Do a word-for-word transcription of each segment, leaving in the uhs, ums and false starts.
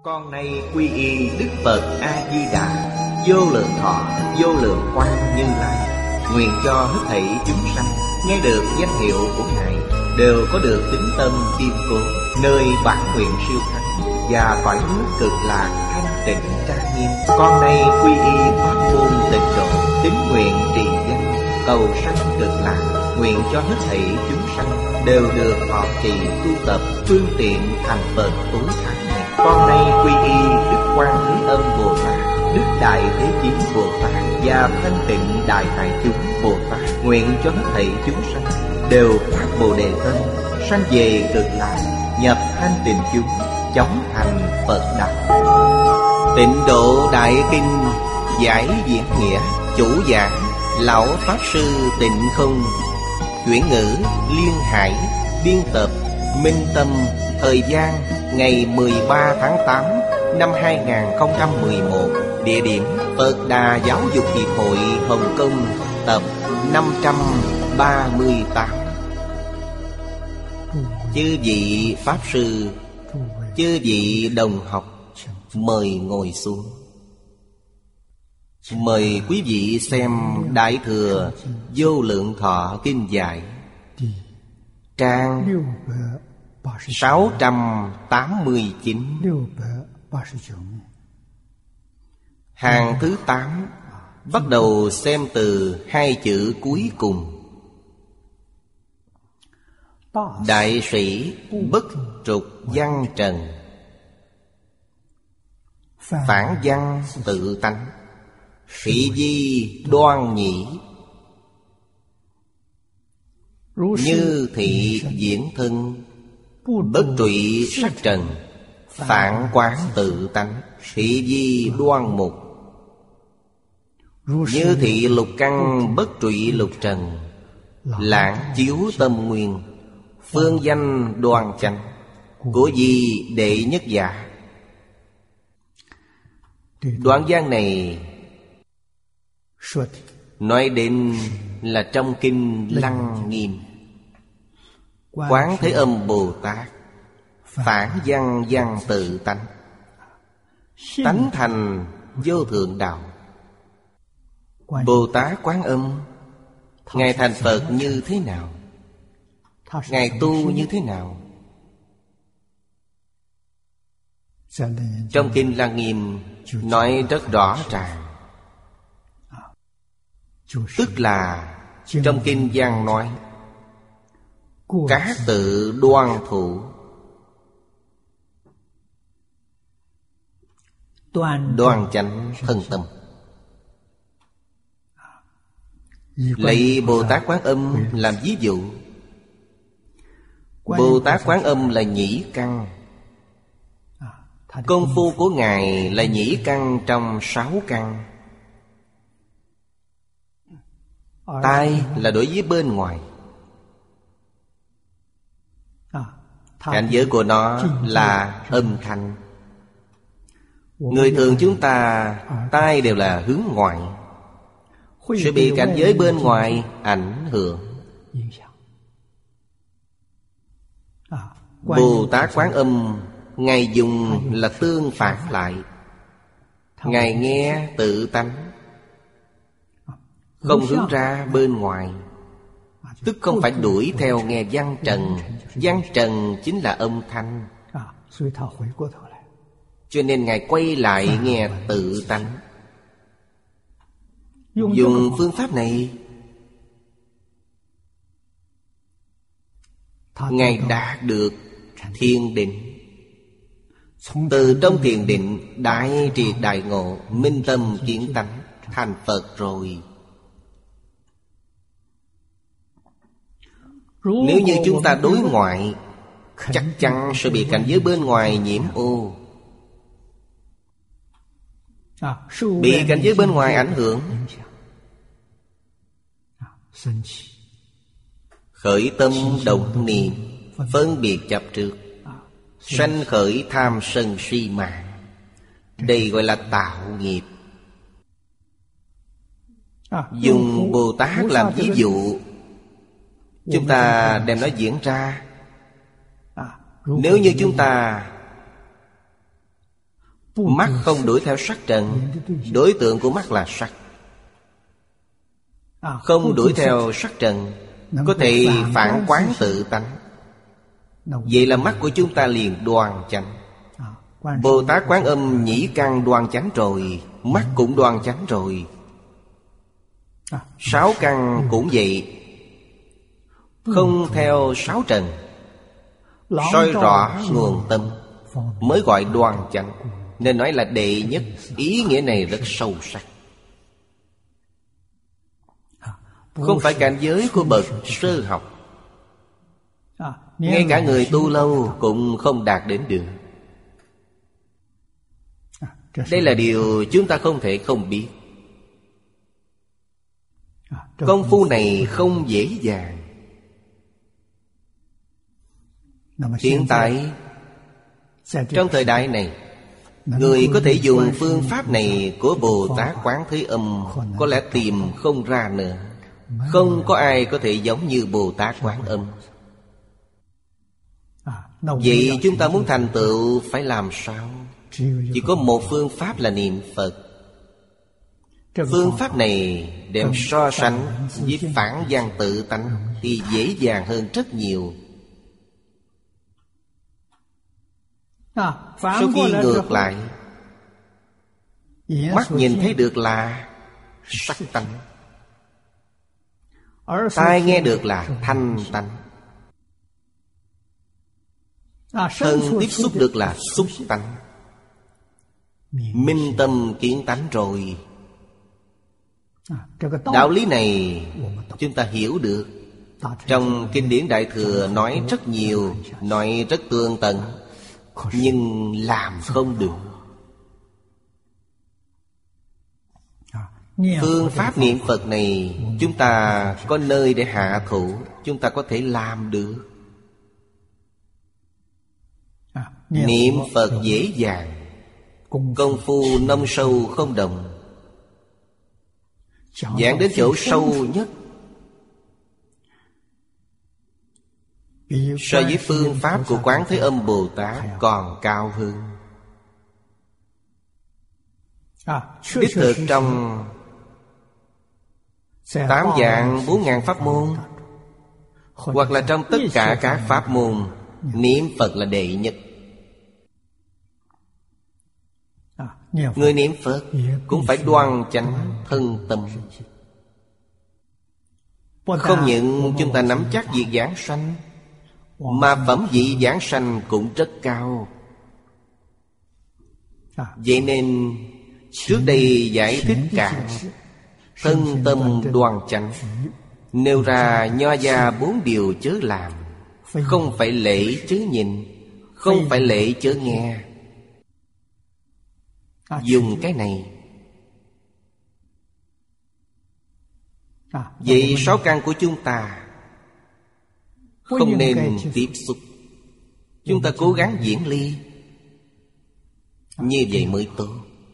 Con nay quy y Đức Phật A-di-đà, vô lượng thọ, vô lượng quang Như Lai. Nguyện cho hết thảy chúng sanh nghe được danh hiệu của Ngài đều có được tín tâm kiên cố, nơi bản nguyện siêu thắng và cõi nước cực lạc thanh tịnh trang nghiêm. Con nay quy y pháp môn tịnh độ, tín nguyện trì danh cầu sanh cực lạc. Nguyện cho hết thảy chúng sanh đều được thọ trì tu tập phương tiện thành Phật tối thắng này. Con nay quy y Đức Quan Thế Âm Bồ Tát, Đức Đại Thế Chí Bồ Tát và Thanh Tịnh Đại Hải Chúng Bồ Tát. Nguyện cho hết thảy chúng sanh đều phát Bồ Đề tâm, sanh về cực lạc, nhập thanh tịnh chúng, chóng thành Phật đạo. Tịnh Độ Đại Kinh giải diễn nghĩa, chủ giảng Lão Pháp Sư Tịnh Không, chuyển ngữ Liên Hải, biên tập Minh Tâm. Thời gian ngày mười ba tháng tám năm hai nghìn không trăm mười một. Địa điểm Phật Đà Giáo dục Hiệp hội Hồng Kông, tập năm trăm ba mươi tám. Chư vị Pháp Sư, chư vị đồng học, mời ngồi xuống. Mời quý vị xem Đại Thừa Vô Lượng Thọ Kinh Giải, trang sáu trăm tám mươi chín, hàng thứ tám. Bắt đầu xem từ hai chữ cuối cùng. Đại sĩ bất trục văn trần, phản văn tự tánh, thị di đoan nhĩ, như thị diễn thân, bất trụy sắc trần, phản quán tự tánh, thị di đoan mục, như thị lục căn, bất trụy lục trần, lãng chiếu tâm nguyên, phương danh đoan chánh, của di đệ nhất giả. Đoạn văn này nói đến là trong kinh Lăng Nghiêm. Quán Thế Âm Bồ Tát phản văn văn tự tánh, tánh thành vô thượng đạo. Bồ Tát Quán Âm, Ngài thành Phật như thế nào? Ngài tu như thế nào? Trong kinh Lăng Nghiêm nói rất rõ ràng. Tức là trong kinh văn nói các tự đoan thủ, đoan chánh thân tâm. Lấy Bồ Tát Quán Âm làm ví dụ. Bồ Tát Quán Âm là nhĩ căn. Công phu của Ngài là nhĩ căn trong sáu căn. Tai là đối với bên ngoài, cảnh giới của nó là âm thanh. Người thường chúng ta tai đều là hướng ngoại, sẽ bị cảnh giới bên ngoài ảnh hưởng. Bồ Tát Quán Âm, Ngài dùng là tương phản lại. Ngài nghe tự tánh, không hướng ra bên ngoài, tức không phải đuổi theo nghe văn trần. Văn trần chính là âm thanh, cho nên Ngài quay lại nghe tự tánh. Dùng phương pháp này, Ngài đạt được thiền định. Từ trong thiền định đại triệt đại ngộ, minh tâm kiến tánh, thành Phật rồi. Nếu như chúng ta đối ngoại, chắc chắn sẽ bị cảnh giới bên ngoài nhiễm ô, bị cảnh giới bên ngoài ảnh hưởng. Khởi tâm động niệm, phân biệt chấp trước, sanh khởi tham sân si mạng. Đây gọi là tạo nghiệp. Dùng Bồ Tát làm ví dụ, chúng ta đem nó diễn ra. Nếu như chúng ta Mắt không đuổi theo sắc trần, đối tượng của mắt là sắc. Không đuổi theo sắc trần, có thể phản quán tự tánh. Vậy là mắt của chúng ta liền đoan chánh. Bồ Tát Quán Âm nhĩ căn đoan chánh rồi, mắt cũng đoan chánh rồi. Sáu căn cũng vậy, không theo sáu trần, soi rõ nguồn tâm mới gọi đoan chánh. Nên nói là đệ nhất. Ý nghĩa này rất sâu sắc. Không phải cảnh giới của bậc sơ học, ngay cả người tu lâu cũng không đạt đến được. Đây là điều chúng ta không thể không biết. Công phu này không dễ dàng. Hiện tại, trong thời đại này, người có thể dùng phương pháp này của Bồ Tát Quán Thế Âm có lẽ tìm không ra nữa. Không có ai có thể giống như Bồ Tát Quán Âm. Vậy chúng ta muốn thành tựu phải làm sao? Chỉ có một phương pháp là niệm Phật. Phương pháp này đem so sánh với phản văn tự tánh thì dễ dàng hơn rất nhiều. Sau khi ngược lại, mắt nhìn thấy được là sắc tánh, tai nghe được là thanh tánh, thân tiếp xúc được là xúc tánh. Minh tâm kiến tánh rồi. Đạo lý này chúng ta hiểu được. Trong kinh điển Đại Thừa nói rất nhiều, nói rất tường tận, nhưng làm không được. Phương pháp niệm Phật này chúng ta có nơi để hạ thủ, chúng ta có thể làm được. Niệm Phật dễ dàng, công phu nông sâu không đồng. Giảng đến chỗ sâu nhất, so với phương pháp của Quán Thế Âm Bồ Tát còn cao hơn. Đích thực trong tám dạng bốn ngàn pháp môn, hoặc là trong tất cả các pháp môn, niệm Phật là đệ nhất. Người niệm Phật cũng phải đoan chánh thân tâm. Không những chúng ta nắm chắc việc giảng sanh, mà phẩm vị giảng sanh cũng rất cao. Vậy nên trước đây giải thích cả thân tâm đoan chánh, nêu ra nho gia bốn điều chớ làm. Không phải lễ chớ nhìn, không phải lễ chớ nghe. Dùng cái này. Vậy sáu căn của chúng ta không nên tiếp xúc. Chúng ta cố gắng diễn ly, như vậy mới tốt.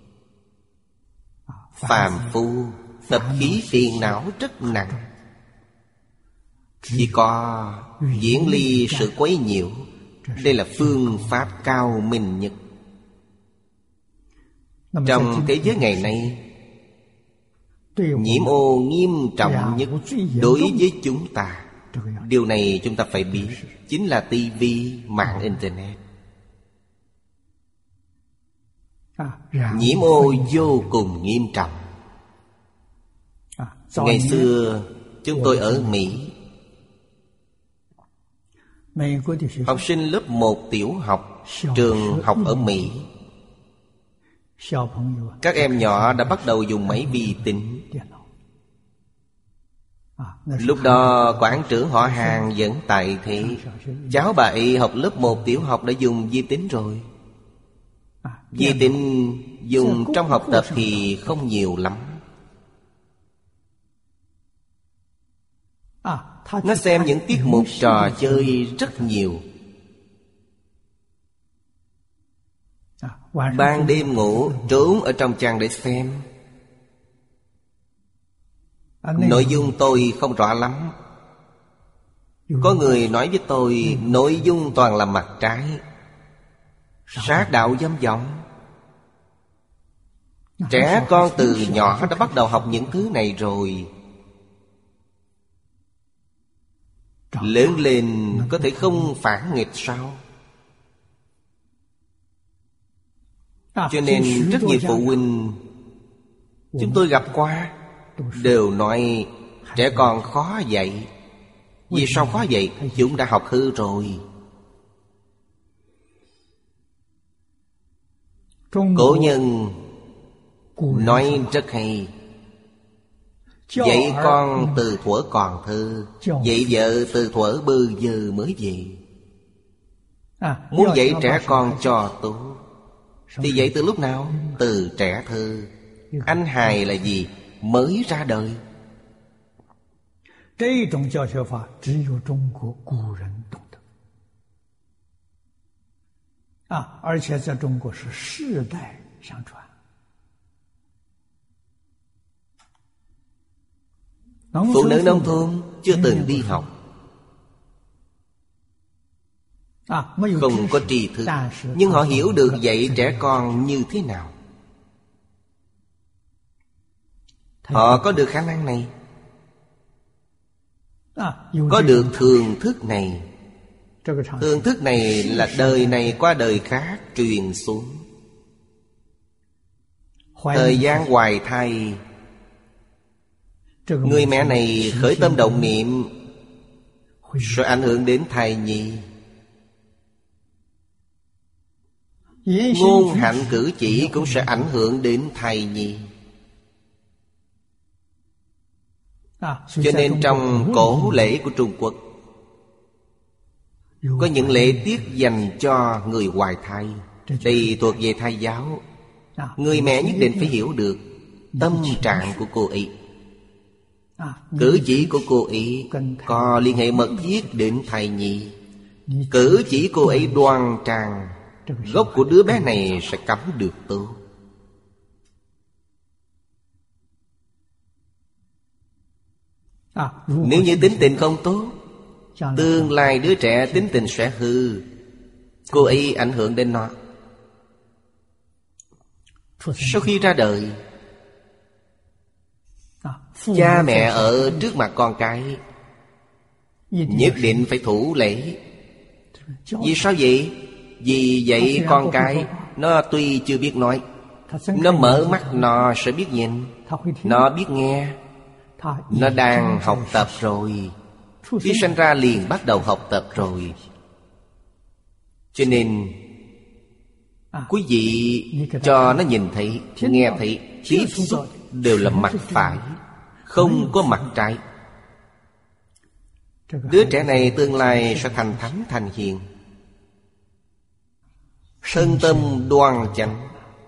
Phàm phu tập khí phiền não rất nặng, chỉ có diễn ly sự quấy nhiễu. Đây là phương pháp cao minh nhất. Trong thế giới ngày nay, nhiễm ô nghiêm trọng nhất đối với chúng ta, điều này chúng ta phải biết, chính là tivi, mạng internet. Nhiễm ô vô cùng nghiêm trọng. Ngày xưa chúng tôi ở Mỹ, học sinh lớp một tiểu học, trường học ở Mỹ. Các em nhỏ đã bắt đầu dùng máy vi tính. Lúc đó quản trưởng họ Hàng vẫn tại thế. Cháu bà ấy học lớp một tiểu học đã dùng vi tính rồi. Vi tính dùng trong học tập thì không nhiều lắm. Nó xem những tiết mục trò chơi rất nhiều. Ban đêm ngủ trốn ở trong chăn để xem. Nội dung tôi không rõ lắm. Có người nói với tôi nội dung toàn là mặt trái, sát đạo dâm vọng. Trẻ con từ nhỏ đã bắt đầu học những thứ này rồi. Lớn lên có thể không phản nghịch sao? Cho nên rất nhiều phụ huynh chúng tôi gặp qua đều nói trẻ con khó dạy. Vì sao khó dạy? Chúng đã học hư rồi. Cổ nhân nói rất hay: dạy con từ thuở còn thơ, dạy vợ từ thuở bơ vơ mới về. Muốn dạy trẻ con cho tốt thì dạy từ lúc nào? Từ trẻ thơ. Anh hài là gì? Mới ra đời. Phụ nữ nông thôn chưa từng đi học, không có tri thức, nhưng họ hiểu được dạy trẻ con như thế nào. Họ có được khả năng này, có được thường thức này. Thường thức này là đời này qua đời khác truyền xuống. Thời gian hoài thai, người mẹ này khởi tâm động niệm sẽ ảnh hưởng đến thai nhi. Ngôn hạnh cử chỉ cũng sẽ ảnh hưởng đến thai nhi. Cho nên trong cổ lễ của Trung Quốc có những lễ tiết dành cho người hoài thai. Đây thuộc về thai giáo. Người mẹ nhất định phải hiểu được tâm trạng của cô ấy. Cử chỉ của cô ấy có liên hệ mật thiết đến thai nhi. Cử chỉ cô ấy đoan trang, gốc của đứa bé này sẽ cắm được tốt. Nếu như tính tình không tốt, tương lai đứa trẻ tính tình sẽ hư. Cô ấy ảnh hưởng đến nó. Sau khi ra đời, cha mẹ ở trước mặt con cái nhất định phải thủ lễ. Vì sao vậy? Vì vậy con cái nó tuy chưa biết nói, nó mở mắt nó sẽ biết nhìn, nó biết nghe. Nó đang học tập rồi. Khi sinh ra liền bắt đầu học tập rồi. Cho nên quý vị cho nó nhìn thấy, nghe thấy, tiếp xúc đều là mặt phải, không có mặt trái. Đứa trẻ này tương lai sẽ thành thánh thành hiền, thân tâm đoan chánh.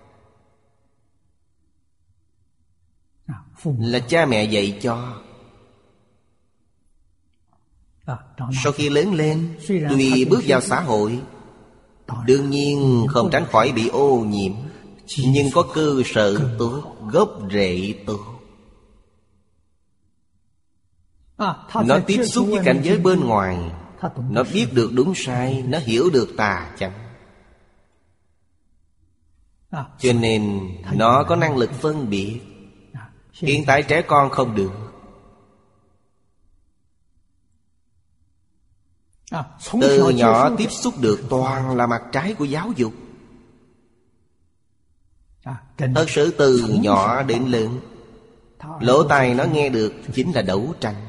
Là cha mẹ dạy cho. Sau khi lớn lên, tuy bước vào xã hội, đương nhiên không tránh khỏi bị ô nhiễm, nhưng có cơ sở tốt, gốc rễ tốt. Nó tiếp xúc với cảnh giới bên ngoài, nó biết được đúng sai, nó hiểu được tà chánh. Cho nên nó có năng lực phân biệt. Hiện tại trẻ con không được. Từ nhỏ tiếp xúc được toàn là mặt trái của giáo dục. Thật sự từ nhỏ đến lớn, lỗ tai nó nghe được chính là đấu tranh,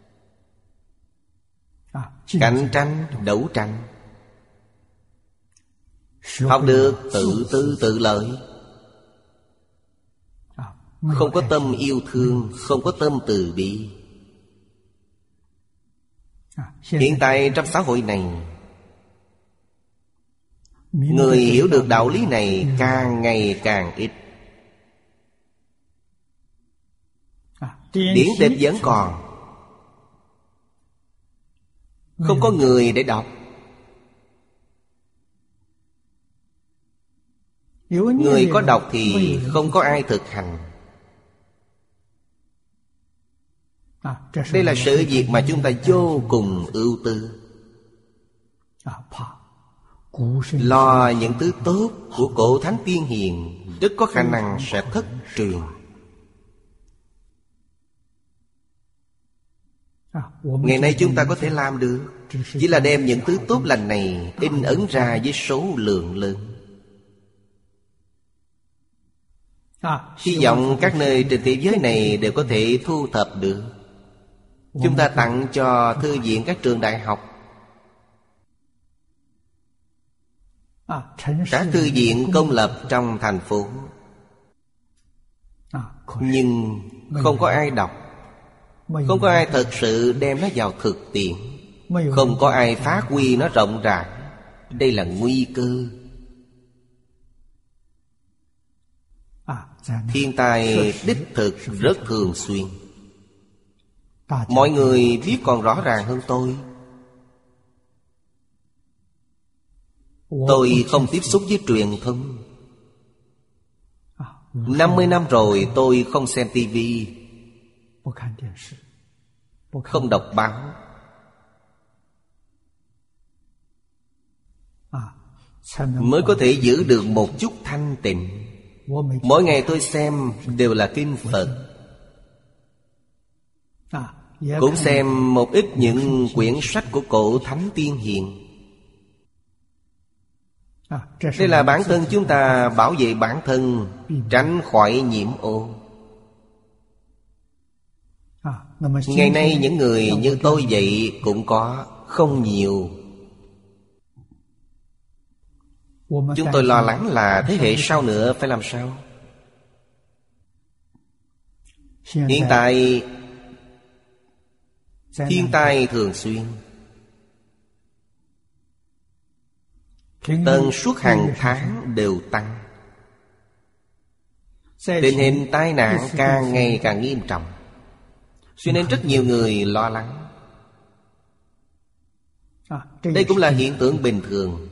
cạnh tranh, đấu tranh. Học được tự tư tự lợi, không có tâm yêu thương, không có tâm từ bi. Hiện tại trong xã hội này, người hiểu được đạo lý này càng ngày càng ít. Điển tịch vẫn còn, không có người để đọc. Người có đọc thì không có ai thực hành. Đây là sự việc mà chúng ta vô cùng ưu tư. lo những thứ tốt của cổ thánh tiên hiền, rất có khả năng sẽ thất truyền. Ngày nay chúng ta có thể làm được, chỉ là đem những thứ tốt lành này in ấn ra với số lượng lớn. Hy vọng các nơi trên thế giới này đều có thể thu thập được. Chúng ta tặng cho thư viện các trường đại học, các thư viện công lập trong thành phố. Nhưng không có ai đọc, không có ai thật sự đem nó vào thực tiễn, không có ai phát huy nó rộng rãi. Đây là nguy cơ. Thiên tai đích thực rất thường xuyên. Mọi người biết còn rõ ràng hơn tôi. Tôi không tiếp xúc với truyền thông. năm mươi năm rồi tôi không xem tivi, không đọc báo. Mới có thể giữ được một chút thanh tịnh. Mỗi ngày tôi xem đều là kinh Phật, cũng xem một ít những quyển sách của cổ thánh tiên hiền. Đây là bản thân chúng ta bảo vệ bản thân, tránh khỏi nhiễm ô. Ngày nay những người như tôi vậy cũng có, không nhiều. Chúng tôi lo lắng là thế hệ sau nữa phải làm sao. Hiện tại thiên tai thường xuyên, tần suất hàng tháng đều tăng. Tình hình tai nạn càng ngày càng nghiêm trọng, cho nên rất nhiều người lo lắng. Đây cũng là hiện tượng bình thường.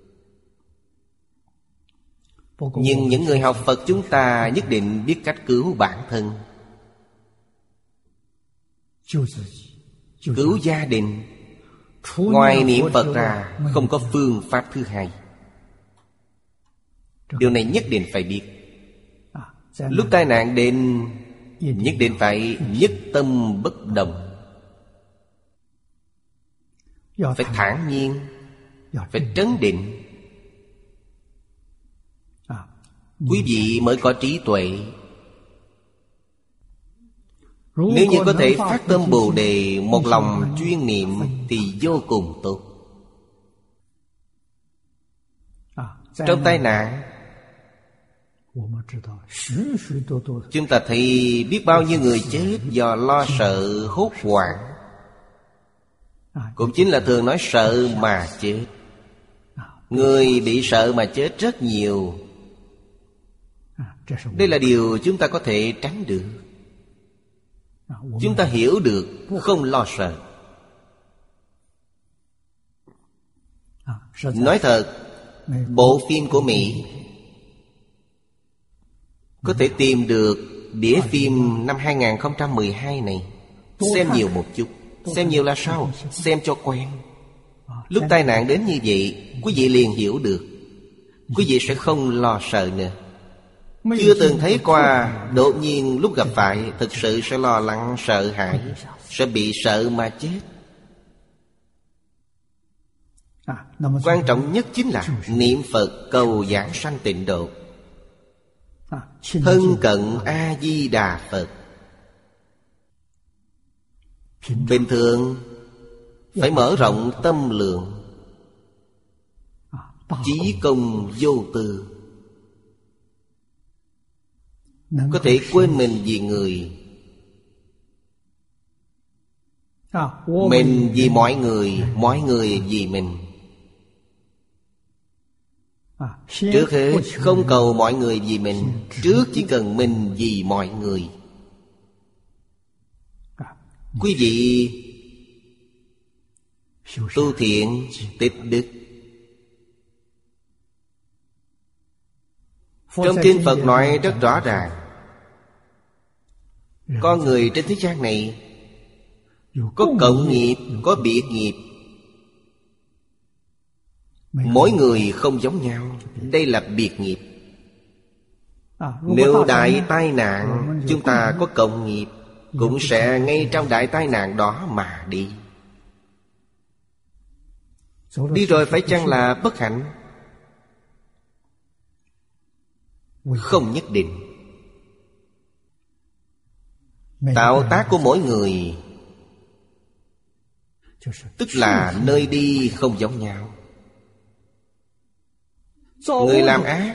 Nhưng những người học Phật chúng ta nhất định biết cách cứu bản thân, cứu gia đình. Ngoài niệm Phật ra không có phương pháp thứ hai. Điều này nhất định phải biết. Lúc tai nạn đến, nhất định phải nhất tâm bất động, phải thản nhiên, phải trấn định. Quý vị mới có trí tuệ. Nếu như có thể phát tâm Bồ Đề, một lòng chuyên niệm thì vô cùng tốt. Trong tai nạn, chúng ta thấy biết bao nhiêu người chết do lo sợ hốt hoảng. Cũng chính là thường nói sợ mà chết. Người bị sợ mà chết rất nhiều. Đây là điều chúng ta có thể tránh được. Chúng ta hiểu được, không lo sợ. Nói thật, bộ phim của Mỹ có thể tìm được đĩa phim năm hai không một hai này. Xem nhiều một chút. Xem nhiều là sao? Xem cho quen. Lúc tai nạn đến như vậy, quý vị liền hiểu được. Quý vị sẽ không lo sợ nữa. Chưa từng thấy qua, đột nhiên lúc gặp phải, thực sự sẽ lo lắng, sợ hãi, sẽ bị sợ mà chết. Quan trọng nhất chính là niệm Phật cầu giảng sanh tịnh độ, thân cận A-di-đà Phật. Bình thường phải mở rộng tâm lượng, chí công vô tư, có thể quên mình vì người, mình vì mọi người, mọi người vì mình. Trước hết không cầu mọi người vì mình, trước chỉ cần mình vì mọi người. Quý vị tu thiện tích đức. Trong kinh Phật nói rất rõ ràng, con người trên thế gian này có cộng nghiệp, có biệt nghiệp. Mỗi người không giống nhau. Đây là biệt nghiệp. Nếu đại tai nạn, chúng ta có cộng nghiệp, cũng sẽ ngay trong đại tai nạn đó mà đi. Đi rồi phải chăng là bất hạnh? Không nhất định. Tạo tác của mỗi người, tức là nơi đi không giống nhau. Người làm ác,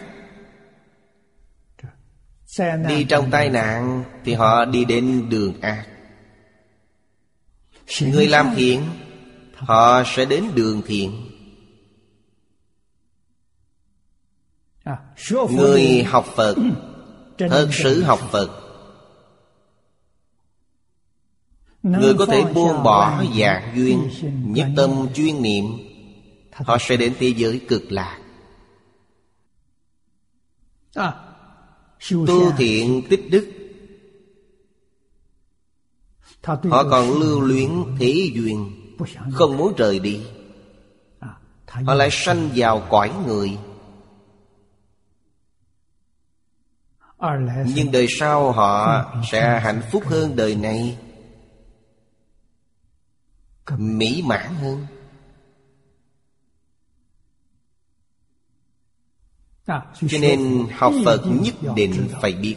đi trong tai nạn thì họ đi đến đường ác. Người làm thiện, họ sẽ đến đường thiện. Người học Phật, thật sự học Phật, người có thể buông bỏ dạng duyên, nhất tâm chuyên niệm, họ sẽ đến thế giới cực lạc. Tu thiện tích đức, họ còn lưu luyến thế duyên, không muốn rời đi. Họ lại sanh vào cõi người. Nhưng đời sau họ sẽ hạnh phúc hơn đời này, mỹ mãn hơn. Cho nên học Phật nhất định phải biết,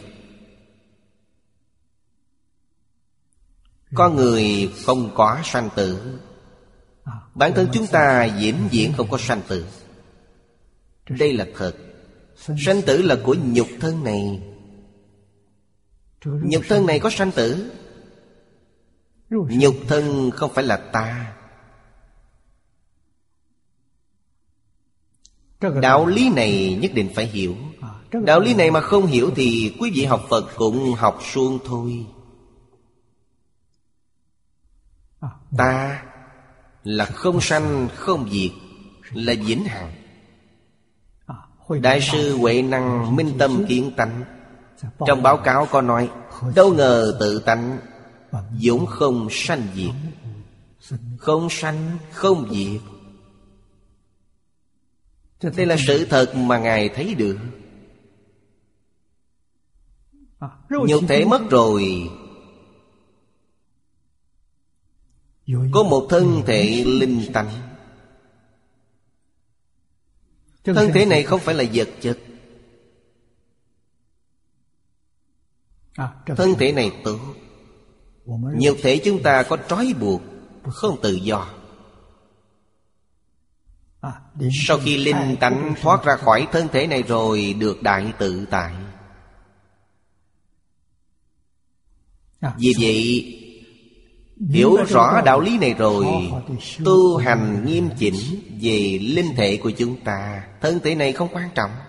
con người không có sanh tử. Bản thân chúng ta vĩnh viễn không có sanh tử. Đây là thật. Sanh tử là của nhục thân này. Nhục thân này có sanh tử. Nhục thân không phải là ta. Đạo lý này nhất định phải hiểu. Đạo lý này mà không hiểu thì quý vị học Phật cũng học suông thôi. Ta là không sanh không diệt, là vĩnh hằng. Đại sư Huệ Năng minh tâm kiến tánh, trong báo cáo có nói: đâu ngờ tự tánh vốn không sanh diệt, không sanh không diệt. Đây là sự thật mà Ngài thấy được. Nhục thể mất rồi, có một thân thể linh tánh. Thân thể này không phải là vật chất. Thân thể này tốt. Nhục thể chúng ta có trói buộc, không tự do. Sau khi linh tánh thoát ra khỏi thân thể này rồi, được đại tự tại. Vì vậy, hiểu rõ đạo lý này rồi, tu hành nghiêm chỉnh về linh thể của chúng ta. Thân thể này không quan trọng.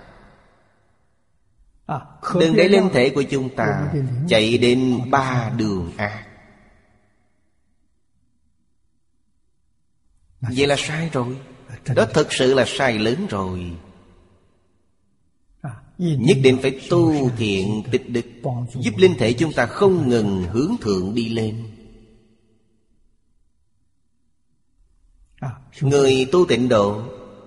Đừng để linh thể của chúng ta chạy đến ba đường ác. Vậy là sai rồi. Đó thực sự là sai lớn rồi. Nhất định phải tu thiện tích đức, giúp linh thể chúng ta không ngừng hướng thượng đi lên. Người tu tịnh độ,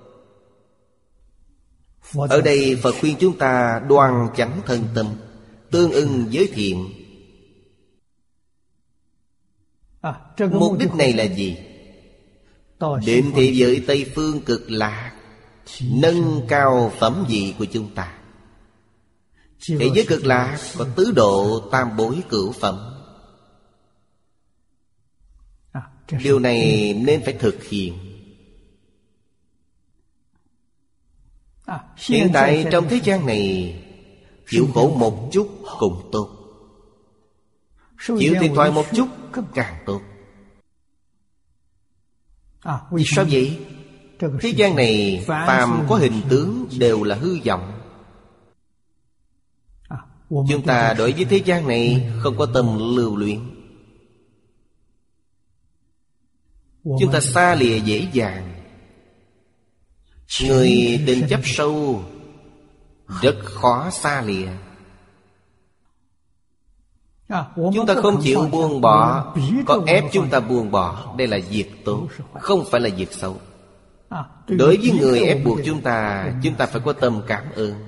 ở đây Phật khuyên chúng ta đoan chánh thân tâm, tương ưng với thiện. Mục đích này là gì? Đến thế giới Tây Phương cực lạc, nâng cao phẩm vị của chúng ta. Thế giới cực lạc có tứ độ tam bối cửu phẩm. Điều này nên phải thực hiện. Hiện tại trong thế gian này, chịu khổ một chút cũng tốt, chịu thiệt thòi một chút càng tốt. Vì sao vậy? Thế gian này phàm có hình tướng đều là hư vọng. Chúng ta đối với thế gian này không có tâm lưu luyến. Chúng ta xa lìa dễ dàng. Người tình chấp sâu rất khó xa lìa. Chúng ta không chịu buông bỏ, có ép chúng ta buông bỏ. Đây là việc tốt, không phải là việc xấu. Đối với người ép buộc chúng ta, chúng ta phải có tâm cảm ơn.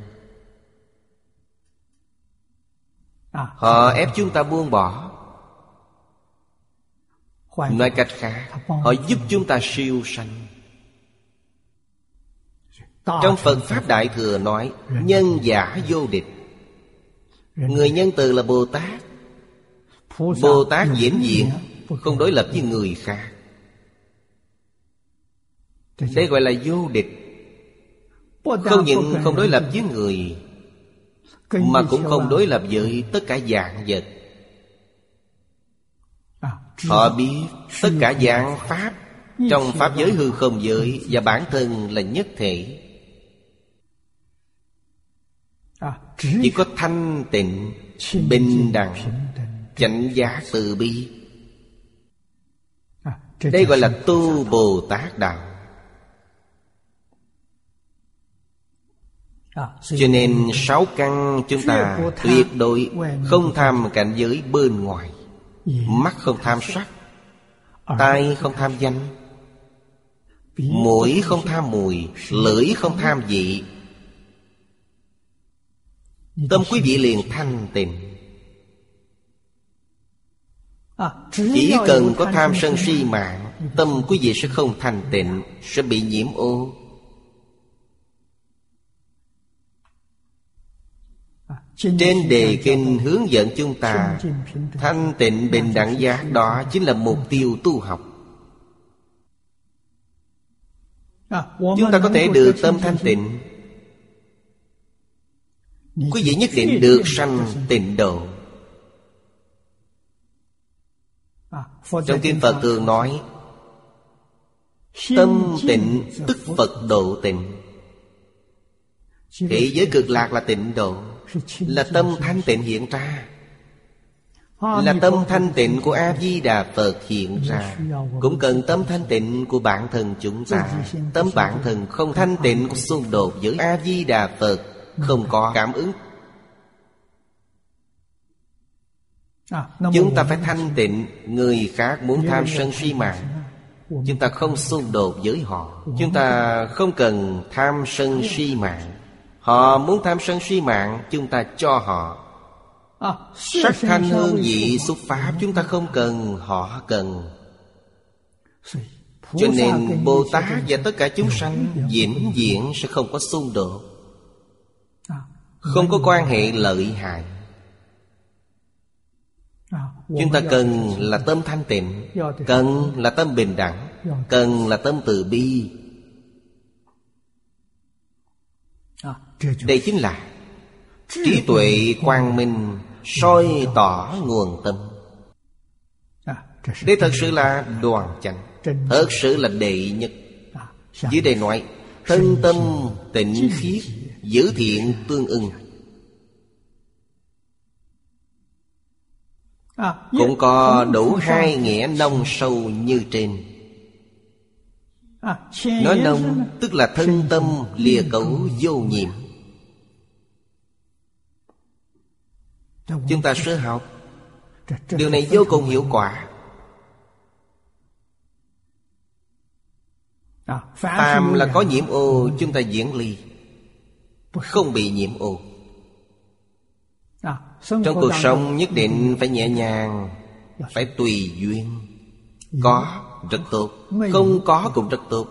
Họ ép chúng ta buông bỏ. Nói cách khác, họ giúp chúng ta siêu sanh. Trong Phật Pháp Đại Thừa nói nhân giả vô địch. Người nhân từ là Bồ Tát. Bồ Tát vĩnh viễn không đối lập với người khác. Đây gọi là vô địch. Không những không đối lập với người, mà cũng không đối lập với tất cả vạn vật. Họ biết tất cả vạn pháp trong pháp giới hư không giới và bản thân là nhất thể. Chỉ có thanh tịnh, bình đẳng, chánh giác từ bi. Đây gọi là tu Bồ Tát Đạo. Cho nên sáu căn chúng ta tuyệt đối không tham cảnh giới bên ngoài. Mắt không tham sắc, tai không tham danh, mũi không tham mùi, lưỡi không tham vị. Tâm quý vị liền thanh tịnh. Chỉ cần có tham sân si mạng, tâm quý vị sẽ không thanh tịnh, sẽ bị nhiễm ô. Trên đề kinh hướng dẫn chúng ta thanh tịnh bình đẳng giác, đó chính là mục tiêu tu học. Chúng ta có thể được tâm thanh tịnh, quý vị nhất định được sanh tịnh độ. Trong kinh Phật thường nói tâm tịnh tức Phật độ tịnh. Thế giới cực lạc là tịnh độ, là tâm thanh tịnh hiện ra, là tâm thanh tịnh của A-di-đà Phật hiện ra. Cũng cần tâm thanh tịnh của bản thân chúng ta. Tâm bản thân không thanh tịnh của xung đột với A-di-đà Phật, không có cảm ứng. Chúng ta phải thanh tịnh. Người khác muốn tham sân si mạng, chúng ta không xung đột với họ. Chúng ta không cần tham sân si mạng. Họ muốn tham sân si mạng, chúng ta cho họ. Sắc thanh hương vị xúc pháp chúng ta không cần, họ cần. Cho nên Bồ Tát và tất cả chúng sanh vĩnh viễn sẽ không có xung đột, không có quan hệ lợi hại. Chúng ta cần là tâm thanh tịnh, cần là tâm bình đẳng, cần là tâm từ bi. Đây chính là trí tuệ quang minh soi tỏ nguồn tâm. Đây thật sự là đoàn chánh, thật sự là đệ nhất. Dưới đây nói thân tâm tịnh khiết, giữ thiện tương ưng. Cũng có đủ hai nghĩa nông sâu như trên. Nói nông tức là thân tâm lìa cấu vô nhiễm. Chúng ta sơ học, điều này vô cùng hiệu quả. Phàm là có nhiễm ô, chúng ta diễn ly, không bị nhiễm ô. Trong cuộc sống nhất định phải nhẹ nhàng, phải tùy duyên. Có rất tốt, không có cũng rất tốt,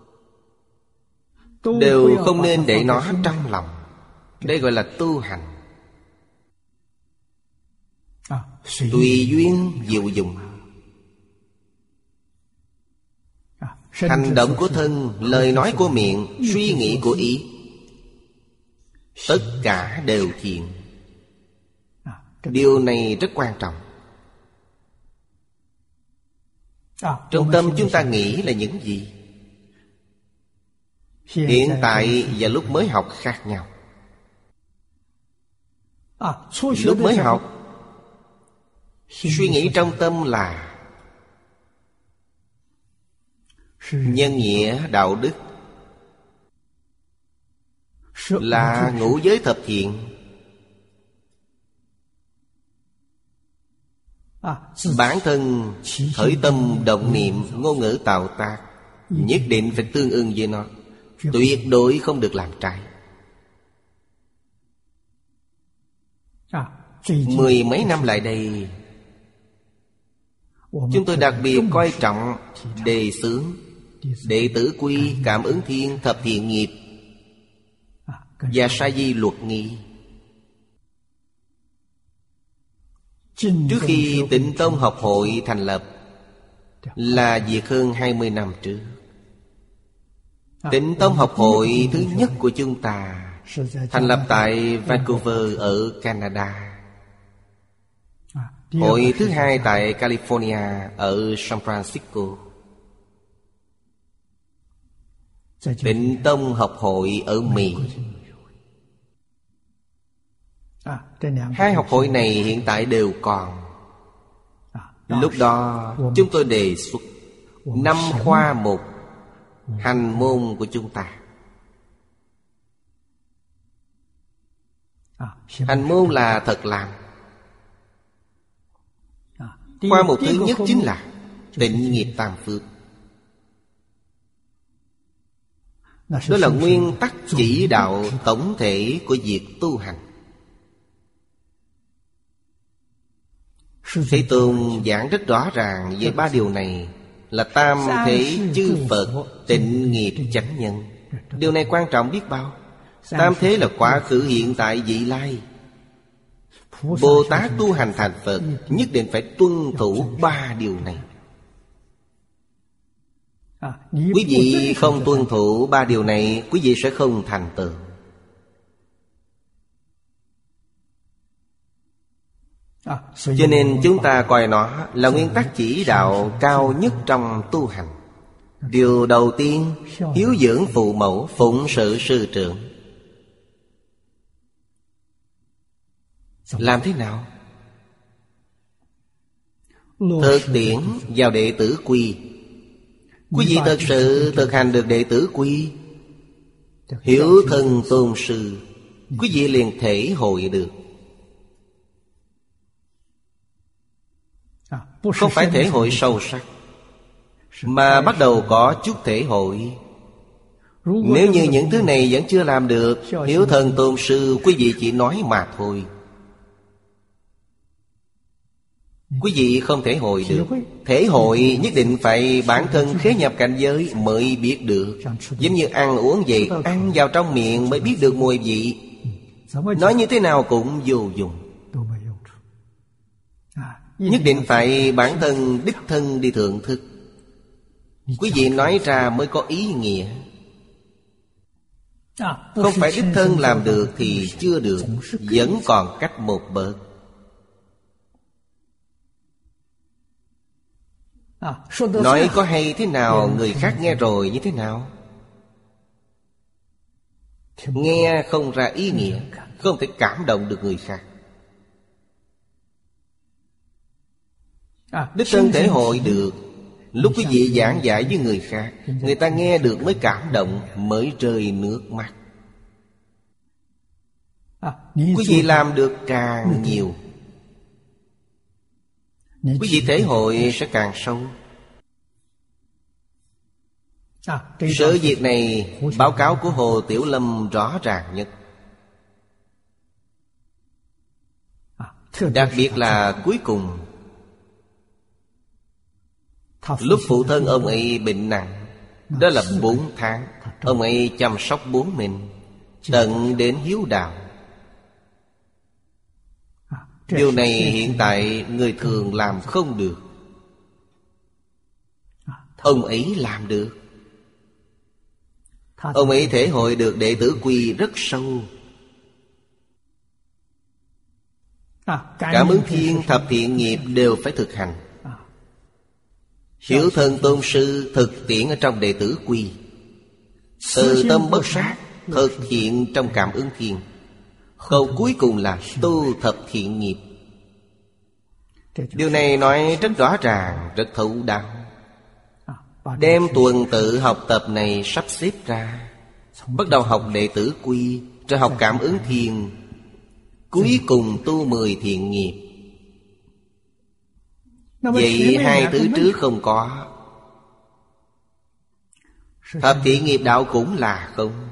đều không nên để nó trong lòng. Đây gọi là tu hành. Tùy duyên diệu dụng. Hành động của thân, lời nói của miệng, suy nghĩ của ý, tất cả đều thiện. Điều này rất quan trọng. Trong tâm chúng ta nghĩ là những gì? Hiện tại và lúc mới học khác nhau. Lúc mới học, suy nghĩ trong tâm là nhân nghĩa đạo đức, là ngũ giới thập thiện. Bản thân khởi tâm động niệm, ngôn ngữ tạo tác nhất định phải tương ưng với nó, tuyệt đối không được làm trái. Mười mấy năm lại đây, chúng tôi đặc biệt coi trọng đề xướng đệ tử quy, cảm ứng thiên, thập thiện nghiệp và sa di luật nghi. Trước khi Tịnh Tông học hội thành lập là việc hơn hai mươi năm trước. Tịnh Tông học hội thứ nhất của chúng ta thành lập tại Vancouver ở Canada. Hội thứ hai tại California ở San Francisco. Tịnh Tông học hội ở Mỹ. Hai học hội này hiện tại đều còn. Lúc đó chúng tôi đề xuất năm khoa mục hành môn của chúng ta. Hành môn là thật làm. Khoa mục thứ nhất chính là tịnh nghiệp tam phước. Đó là nguyên tắc chỉ đạo tổng thể của việc tu hành. Thế Tôn giảng rất rõ ràng về ba điều này là tam thế chư Phật tịnh nghiệp chánh nhân. Điều này quan trọng biết bao. Tam thế là quá khứ, hiện tại, vị lai. Bồ Tát tu hành thành Phật nhất định phải tuân thủ ba điều này. Quý vị không tuân thủ ba điều này, quý vị sẽ không thành tựu. Cho nên chúng ta coi nó là nguyên tắc chỉ đạo cao nhất trong tu hành. Điều đầu tiên, hiếu dưỡng phụ mẫu, phụng sự sư trưởng. Làm thế nào? Thực tiễn vào đệ tử quy. Quý vị thật sự thực hành được đệ tử quy, hiếu thân tôn sư, quý vị liền thể hội được. Không phải thể hội sâu sắc, mà bắt đầu có chút thể hội. Nếu như những thứ này vẫn chưa làm được, hiếu thân tôn sư quý vị chỉ nói mà thôi, quý vị không thể hội được. Thể hội nhất định phải bản thân khế nhập cảnh giới mới biết được. Giống như ăn uống vậy, ăn vào trong miệng mới biết được mùi vị. Nói như thế nào cũng vô dụng. Nhất định phải bản thân đích thân đi thưởng thức, quý vị nói ra mới có ý nghĩa. Không phải đích thân làm được thì chưa được, vẫn còn cách một bậc. Nói có hay thế nào, người khác nghe rồi như thế nào? Nghe không ra ý nghĩa, không thể cảm động được người khác. Đích thân thể hội được. Lúc quý vị giảng giải với người khác, người ta nghe được mới cảm động, mới rơi nước mắt. Quý vị làm được càng nhiều, quý vị thể hội sẽ càng sâu. Sự việc này báo cáo của Hồ Tiểu Lâm rõ ràng nhất. Đặc biệt là cuối cùng, lúc phụ thân ông ấy bệnh nặng, đó là bốn tháng, ông ấy chăm sóc bố mình, tận đến hiếu đạo. Điều này hiện tại người thường làm không được, ông ấy làm được. Ông ấy thể hội được đệ tử quy rất sâu. Cảm ứng thiên, thập thiện nghiệp đều phải thực hành. Hiếu thân tôn sư thực tiễn ở trong đệ tử quy. Từ tâm bất sát thực hiện trong cảm ứng thiên. Câu cuối cùng là tu thập thiện nghiệp. Điều này nói rất rõ ràng, rất thấu đáo. Đem tuần tự học tập này sắp xếp ra. Bắt đầu học đệ tử quy, rồi học cảm ứng thiên, cuối cùng tu mười thiện nghiệp. Vậy hai thứ trước không có. Thập thiện nghiệp đạo cũng là không.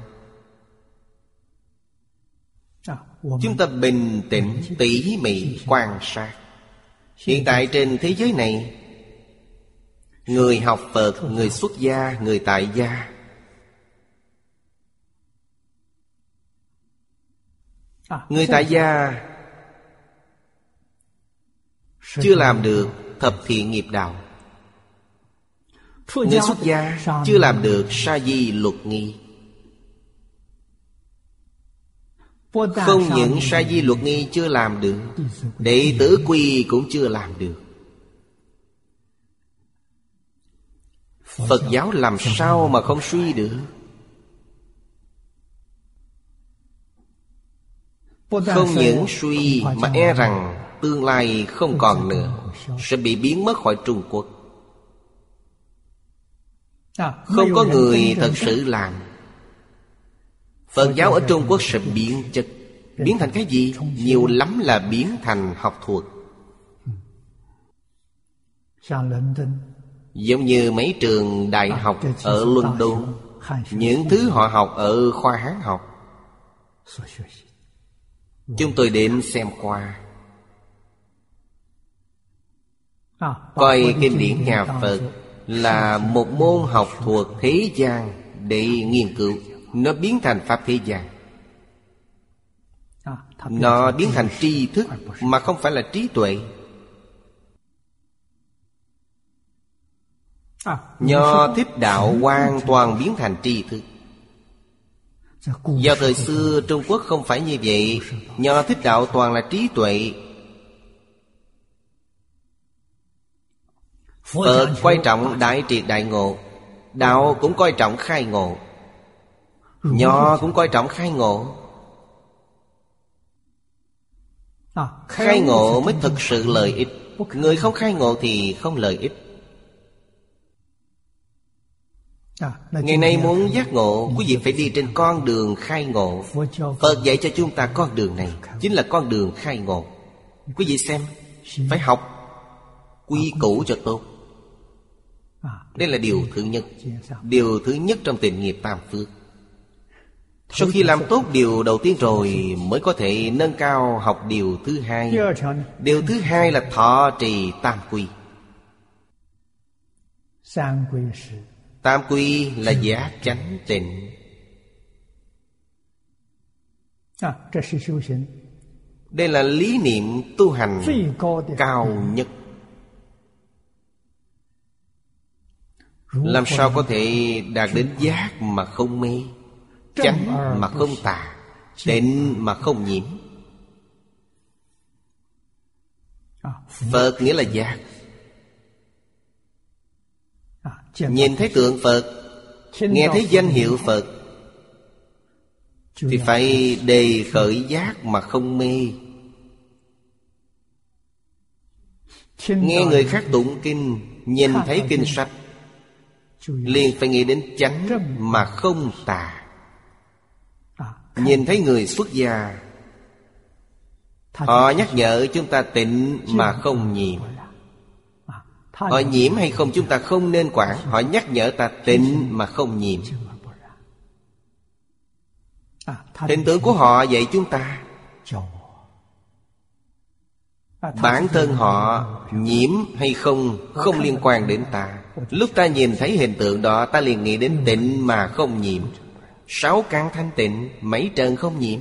Chúng ta bình tĩnh tỉ mỉ quan sát. Hiện tại trên thế giới này, người học Phật, người xuất gia, người tại gia, người tại gia chưa làm được thập thiện nghiệp đạo. Người xuất gia chưa làm được sa di luật nghi. Không những sa di luật nghi chưa làm được, đệ tử quy cũng chưa làm được. Phật giáo làm sao mà không suy được? Không những suy mà e rằng tương lai không còn nữa, sẽ bị biến mất khỏi Trung Quốc. Không có người thật sự làm. Phật giáo ở Trung Quốc sẽ biến chất. Biến thành cái gì? Nhiều lắm là biến thành học thuật. Giống như mấy trường đại học ở London, những thứ họ học ở khoa Hán học, chúng tôi đến xem qua. Coi kinh điển nhà Phật là một môn học thuộc thế gian để nghiên cứu. Nó biến thành pháp thế gian. Nó biến thành tri thức mà không phải là trí tuệ. Nho Thích Đạo hoàn toàn biến thành tri thức. Vào thời xưa Trung Quốc không phải như vậy. Nho Thích Đạo toàn là trí tuệ. Phật coi trọng đại triệt đại ngộ. Đạo cũng coi trọng khai ngộ. Nho cũng coi trọng khai ngộ. Khai ngộ mới thực sự lợi ích. Người không khai ngộ thì không lợi ích. Ngày nay muốn giác ngộ, quý vị phải đi trên con đường khai ngộ. Phật dạy cho chúng ta con đường này chính là con đường khai ngộ. Quý vị xem, phải học quy củ cho tốt. Đây là điều thứ nhất. Điều thứ nhất trong tịnh nghiệp tam phước. Sau khi làm tốt điều đầu tiên rồi, mới có thể nâng cao học điều thứ hai. Điều thứ hai là thọ trì tam quy. Tam quy là giác chánh tịnh. Đây là lý niệm tu hành cao nhất. Làm sao có thể đạt đến giác mà không mê, chánh mà không tà, tịnh mà không nhiễm? Phật nghĩa là giác. Nhìn thấy tượng Phật, nghe thấy danh hiệu Phật, thì phải đề khởi giác mà không mê. Nghe người khác tụng kinh, nhìn thấy kinh sách, liền phải nghĩ đến chánh mà không tà. Nhìn thấy người xuất gia, họ nhắc nhở chúng ta tịnh mà không nhiễm. Họ nhiễm hay không chúng ta không nên quản. Họ nhắc nhở ta tịnh mà không nhiễm. Hình tượng của họ dạy chúng ta. Bản thân họ nhiễm hay không không liên quan đến ta. Lúc ta nhìn thấy hình tượng đó, ta liền nghĩ đến tịnh mà không nhiễm. Sáu căn thanh tịnh, mấy trần không nhiễm.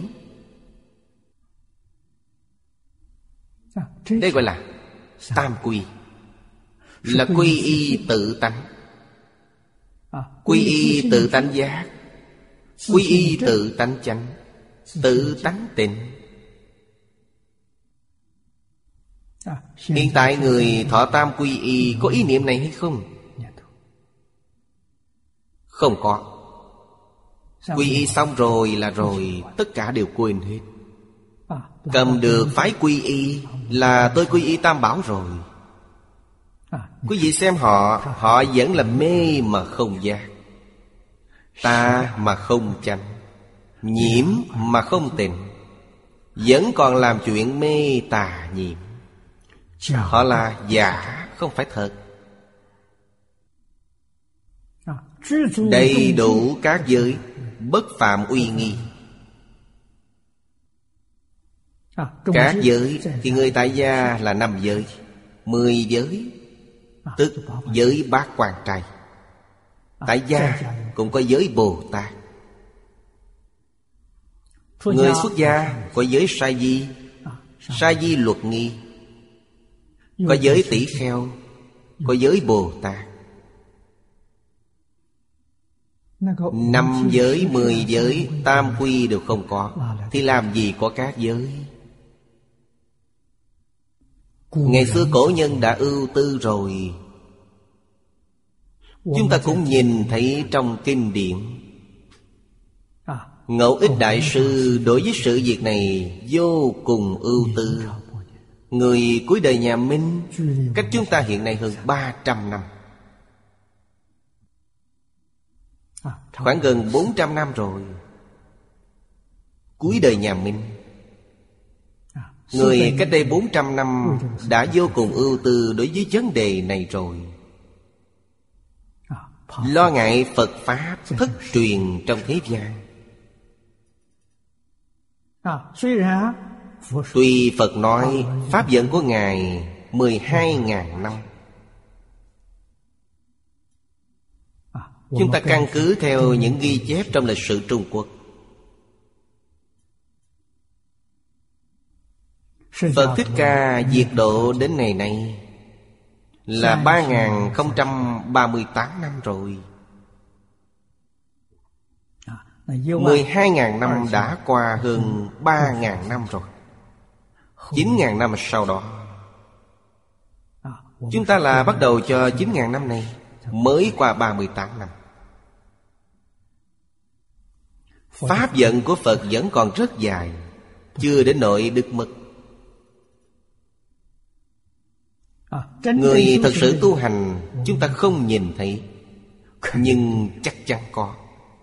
Đây gọi là tam quy. Là quy y tự tánh. Quy y tự tánh giác, quy y tự tánh chánh, tự tánh tịnh. Hiện tại người thọ tam quy y có ý niệm này hay không? Không có. Quy y xong rồi là rồi, tất cả đều quên hết. Cầm được phái quy y là tôi quy y tam bảo rồi. Quý vị xem họ, họ vẫn là mê mà không giác, ta mà không chánh, nhiễm mà không tịnh, vẫn còn làm chuyện mê tà nhiễm. Họ là giả, không phải thật. đầy đủ các giới, bất phạm uy nghi. Các giới thì người tại gia là năm giới, mười giới, tức giới bát quan trai. Tại gia cũng có giới Bồ Tát. Người xuất gia có giới sa di, sa di luật nghi, có giới tỷ kheo, có giới Bồ Tát. Năm giới, mười giới, tam quy đều không có, thì làm gì có các giới? Ngày xưa cổ nhân đã ưu tư rồi. Chúng ta cũng nhìn thấy trong kinh điển. Ngẫu Ích Đại Sư đối với sự việc này vô cùng ưu tư. Người cuối đời nhà Minh, cách chúng ta hiện nay hơn ba trăm năm, khoảng gần bốn trăm năm rồi. Cuối đời nhà Minh, người cách đây bốn trăm năm đã vô cùng ưu tư đối với vấn đề này rồi. Lo ngại Phật Pháp thất truyền trong thế gian. Tuy Phật nói Pháp dẫn của Ngài mười hai ngàn năm, chúng ta căn cứ theo những ghi chép trong lịch sử Trung Quốc. Phật Thích Ca diệt độ đến ngày nay là ba nghìn không trăm ba mươi tám năm rồi. Mười hai ngàn năm đã qua hơn ba ngàn năm rồi. Chín ngàn năm sau đó, chúng ta là bắt đầu cho chín ngàn năm này, mới qua ba mươi tám năm. Pháp vận của Phật vẫn còn rất dài, chưa đến nỗi đứt mất. Người thật sự tu hành chúng ta không nhìn thấy, nhưng chắc chắn có.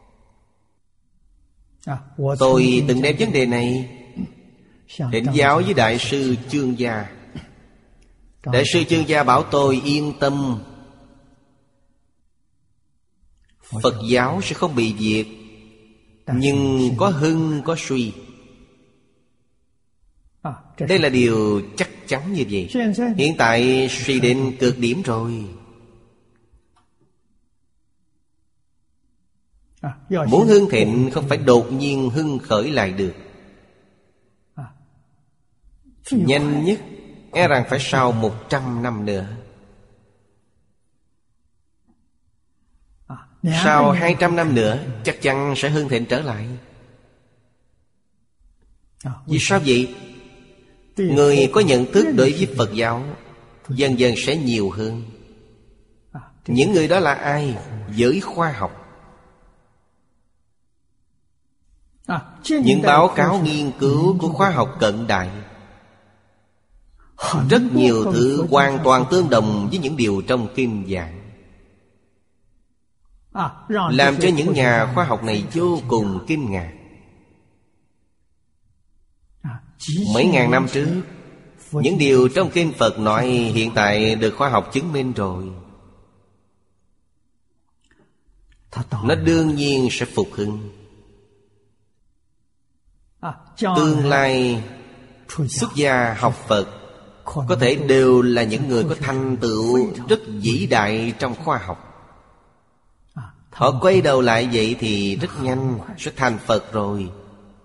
Tôi từng đem vấn đề này thỉnh giáo với Đại sư Chương Gia. Đại sư Chương Gia bảo tôi yên tâm, Phật giáo sẽ không bị diệt, nhưng có hưng có suy. Đây là điều chắc chắn như vậy. Hiện tại suy đến cực điểm rồi. Muốn hưng thịnh không phải đột nhiên hưng khởi lại được. Nhanh nhất e rằng phải sau một trăm năm nữa. Sau hai trăm năm nữa chắc chắn sẽ hưng thịnh trở lại. Vì sao vậy? Người có nhận thức đối với Phật giáo dần dần sẽ nhiều hơn. Những người đó là ai? Giới khoa học. Những báo cáo nghiên cứu của khoa học cận đại, rất nhiều thứ hoàn toàn tương đồng với những điều trong kinh giảng, làm cho những nhà khoa học này vô cùng kinh ngạc. Mấy ngàn năm trước, những điều trong kinh Phật nói hiện tại được khoa học chứng minh rồi. Nó đương nhiên sẽ phục hưng. Tương lai xuất gia học Phật có thể đều là những người có thành tựu rất vĩ đại trong khoa học. Họ quay đầu lại vậy thì rất nhanh sẽ thành Phật rồi.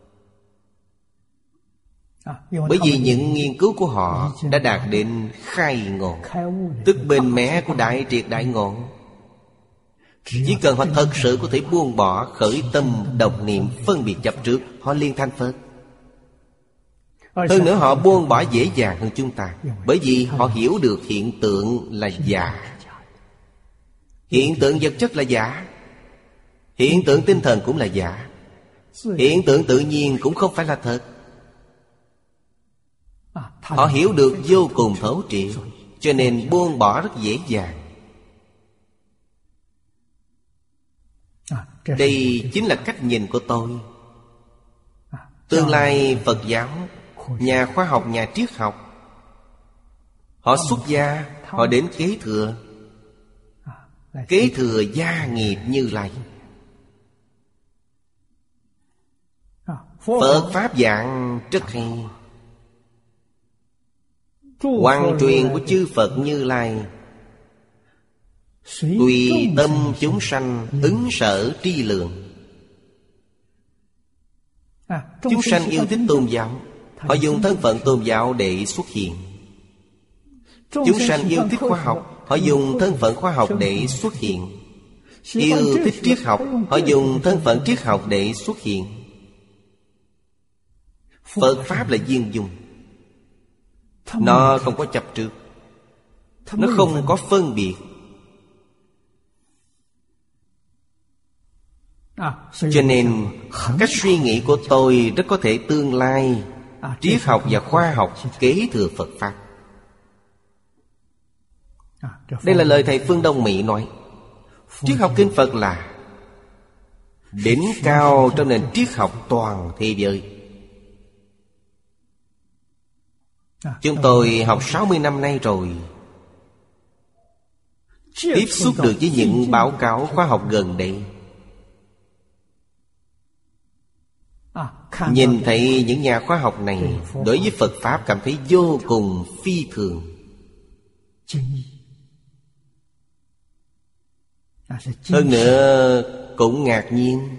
Bởi vì những nghiên cứu của họ đã đạt đến khai ngộ, tức bên mé của đại triệt đại ngộ. Chỉ cần họ thật sự có thể buông bỏ khởi tâm độc niệm phân biệt chấp trước, họ liền thành Phật. Hơn nữa họ buông bỏ dễ dàng hơn chúng ta, bởi vì họ hiểu được hiện tượng là giả. Hiện tượng vật chất là giả, hiện tượng tinh thần cũng là giả, hiện tượng tự nhiên cũng không phải là thật. Họ hiểu được vô cùng thấu triệt, cho nên buông bỏ rất dễ dàng. Đây chính là cách nhìn của tôi. Tương lai Phật giáo, nhà khoa học, nhà triết học, họ xuất gia, họ đến kế thừa, kế thừa gia nghiệp Như Lai. Phật Pháp giảng rất hay. Hoàn truyền của chư Phật Như Lai, tùy tâm chúng sanh ứng sở tri lượng. Chúng sanh yêu thích tôn giáo, họ dùng thân phận tôn giáo để xuất hiện. Chúng sanh yêu thích khoa học, họ dùng thân phận khoa học để xuất hiện. Yêu thích triết học, họ dùng thân phận triết học để xuất hiện. Phật Pháp là viên dung, nó không có chấp trước, nó không có phân biệt. Cho nên cách suy nghĩ của tôi rất có thể tương lai triết học và khoa học kế thừa Phật Pháp. Đây là lời thầy Phương Đông Mỹ nói. Triết học kinh Phật là đỉnh cao trong nền triết học toàn thế giới. Chúng tôi học sáu mươi năm nay rồi, tiếp xúc được với những báo cáo khoa học gần đây, nhìn thấy những nhà khoa học này đối với Phật Pháp cảm thấy vô cùng phi thường. Hơn nữa cũng ngạc nhiên.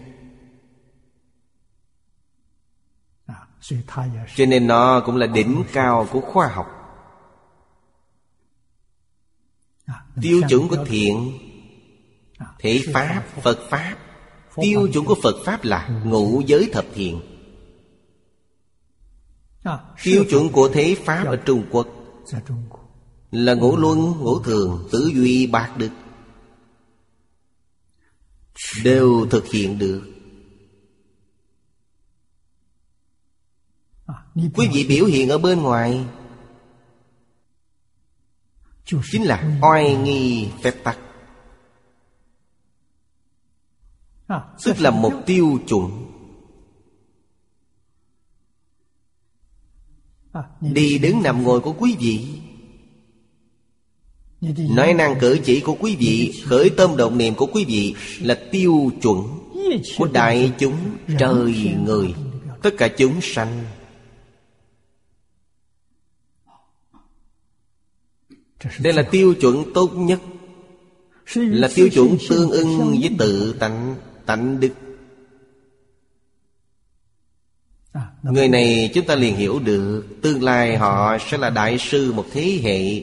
Cho nên nó cũng là đỉnh cao của khoa học. Tiêu chuẩn của thiện, thể Pháp, Phật Pháp. Tiêu chuẩn của Phật Pháp là ngũ giới thập thiện. Tiêu chuẩn của thế Pháp ở Trung Quốc là ngũ luân, ngũ thường, tứ duy, bát đức, đều thực hiện được. Quý vị biểu hiện ở bên ngoài chính là oai nghi phép tắc, tức là một tiêu chuẩn. Đi đứng nằm ngồi của quý vị, nói năng cử chỉ của quý vị, khởi tâm động niệm của quý vị là tiêu chuẩn của đại chúng trời người, tất cả chúng sanh. Đây là tiêu chuẩn tốt nhất, là tiêu chuẩn tương ưng với tự tánh, tánh đức. Người này chúng ta liền hiểu được tương lai họ sẽ là đại sư một thế hệ.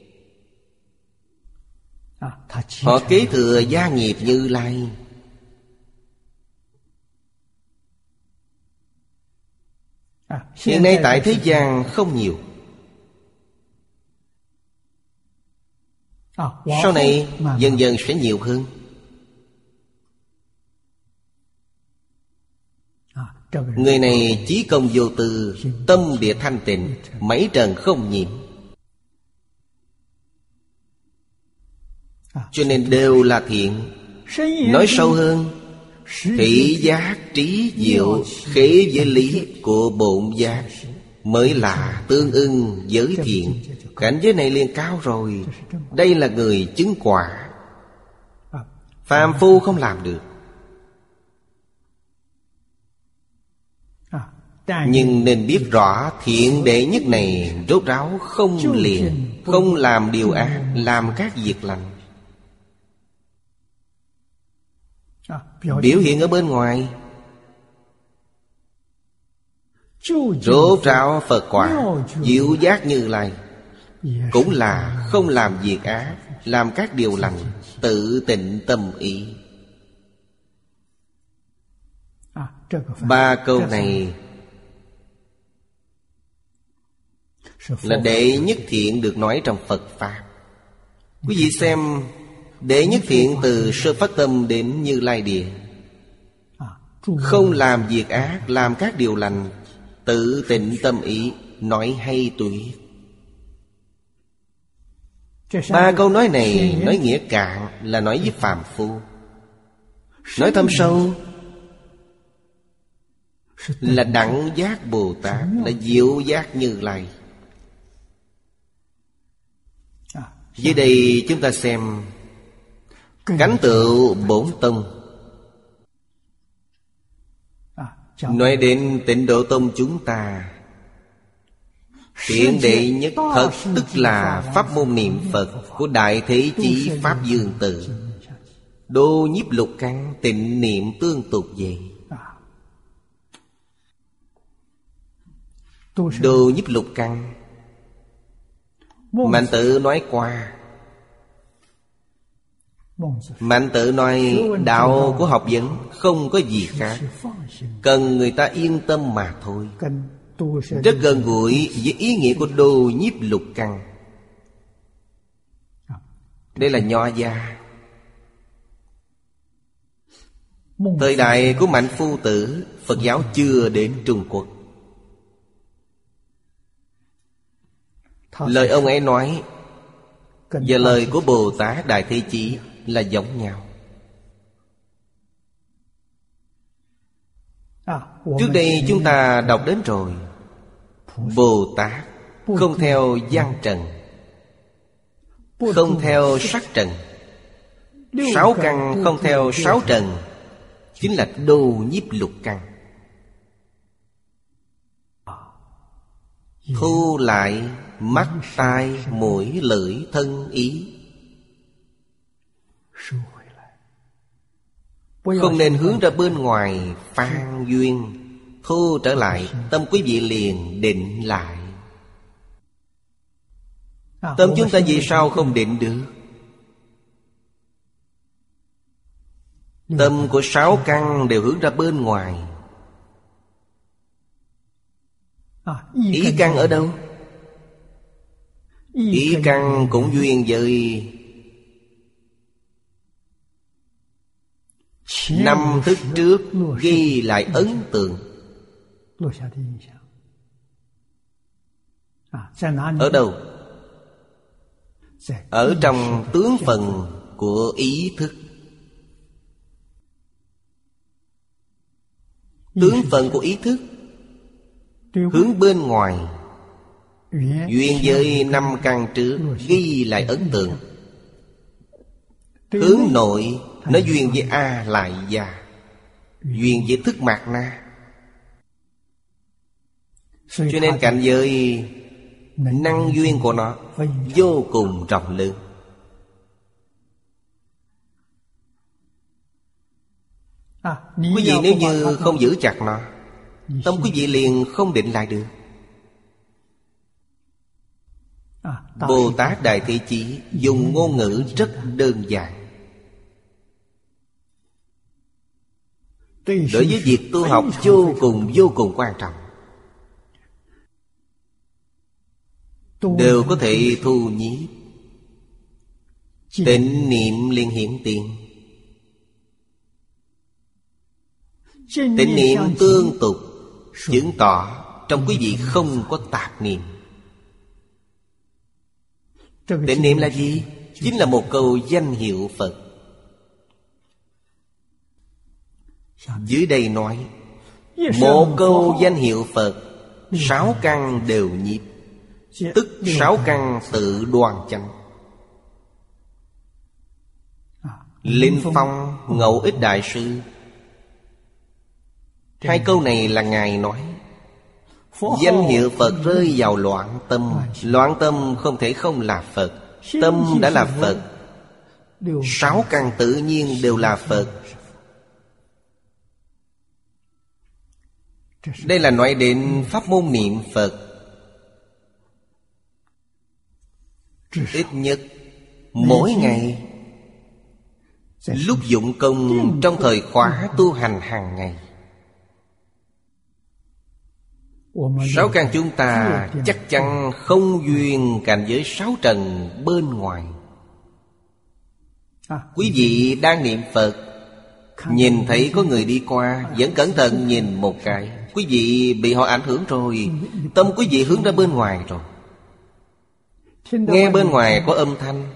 Họ kế thừa gia nghiệp Như Lai. Hiện nay tại thế gian không nhiều, sau này dần dần sẽ nhiều hơn. Người này chí công vô tư, tâm địa thanh tịnh, mấy trần không nhiễm, cho nên đều là thiện. Nói sâu hơn, thị giác trí diệu khế với lý của bổn giác mới là tương ưng giới thiện. Cảnh giới này liền cao rồi. Đây là người chứng quả, phàm phu không làm được. Nhưng nên biết rõ thiện đệ nhất này rốt ráo không liền, không làm điều ác, làm các việc lành. Biểu hiện ở bên ngoài rốt ráo Phật quả, diệu giác Như Lai, cũng là không làm việc ác, làm các điều lành, tự tịnh tâm ý. Ba câu này là đệ nhất thiện được nói trong Phật Pháp. Quý vị xem, đệ nhất thiện từ sơ phát tâm đến Như Lai địa, không làm việc ác, làm các điều lành, tự tịnh tâm ý, nói hay tuyệt. Ba câu nói này nói nghĩa cạn là nói với phàm phu, nói thâm sâu là đẳng giác Bồ Tát, là diệu giác Như Lai. Dưới đây chúng ta xem Cánh tựu bổn tông. Nói đến Tịnh Độ Tông chúng ta, hiện đệ nhất thật tức là pháp môn niệm Phật của Đại Thế Chí Pháp Dương Tự. Đô nhiếp lục căn, tịnh niệm tương tục vậy. Đô nhiếp lục căn, Mạnh Tử nói qua. Mạnh Tử nói đạo của học vấn không có gì khác, cần người ta yên tâm mà thôi. Rất gần gũi với ý nghĩa của đô nhiếp lục căn. Đây là Nho gia. Thời đại của Mạnh Phu Tử, Phật giáo chưa đến Trung Quốc. Lời ông ấy nói và lời của Bồ Tát Đại Thế Chí là giống nhau. Trước đây chúng ta đọc đến rồi. Bồ Tát không theo gian trần, không theo sắc trần, sáu căn không theo sáu trần, chính là đô nhiếp lục căn. Thu lại mắt, tai, mũi, lưỡi, thân, ý. Không nên hướng ra bên ngoài phan duyên. Thu trở lại, tâm quý vị liền định lại. Tâm chúng ta vì sao không định được? Tâm của sáu căn đều hướng ra bên ngoài. Ý căn ở đâu? Ý căn cũng duyên với năm thức trước ghi lại ấn tượng. Ở đâu? Ở trong tướng phần của ý thức. Tướng phần của ý thức hướng bên ngoài, duyên với năm căn trước ghi lại ấn tượng. Hướng nội nó duyên với A Lại Gia, duyên với thức mạt na. Cho nên cảnh giới năng duyên của nó vô cùng rộng lớn. Quý vị nếu như không giữ chặt nó, tâm quý vị liền không định lại được. Bồ Tát Đại Thế Chí dùng ngôn ngữ rất đơn giản. Đối với việc tu học vô cùng vô cùng quan trọng, đều có thể thu nhiếp. Tịnh niệm liền hiện tiền. Tịnh niệm tương tục, chứng tỏ trong quý vị không có tạp niệm. Tịnh niệm là gì? Chính là một câu danh hiệu Phật. Dưới đây nói một câu danh hiệu Phật, sáu căn đều nhiếp, tức sáu căn tự đoan chánh. Linh Phong Ngẫu Ích Đại Sư, hai câu này là Ngài nói. Danh hiệu Phật rơi vào loạn tâm. Loạn tâm không thể không là Phật. Tâm đã là Phật, sáu căn tự nhiên đều là Phật. Đây là nói đến pháp môn niệm Phật. Ít nhất mỗi ngày, lúc dụng công trong thời khóa tu hành hàng ngày, sáu căn chúng ta chắc chắn không duyên cảnh giới sáu trần bên ngoài. Quý vị đang niệm Phật, nhìn thấy có người đi qua, vẫn cẩn thận nhìn một cái, quý vị bị họ ảnh hưởng rồi. Tâm quý vị hướng ra bên ngoài rồi. Nghe bên ngoài có âm thanh,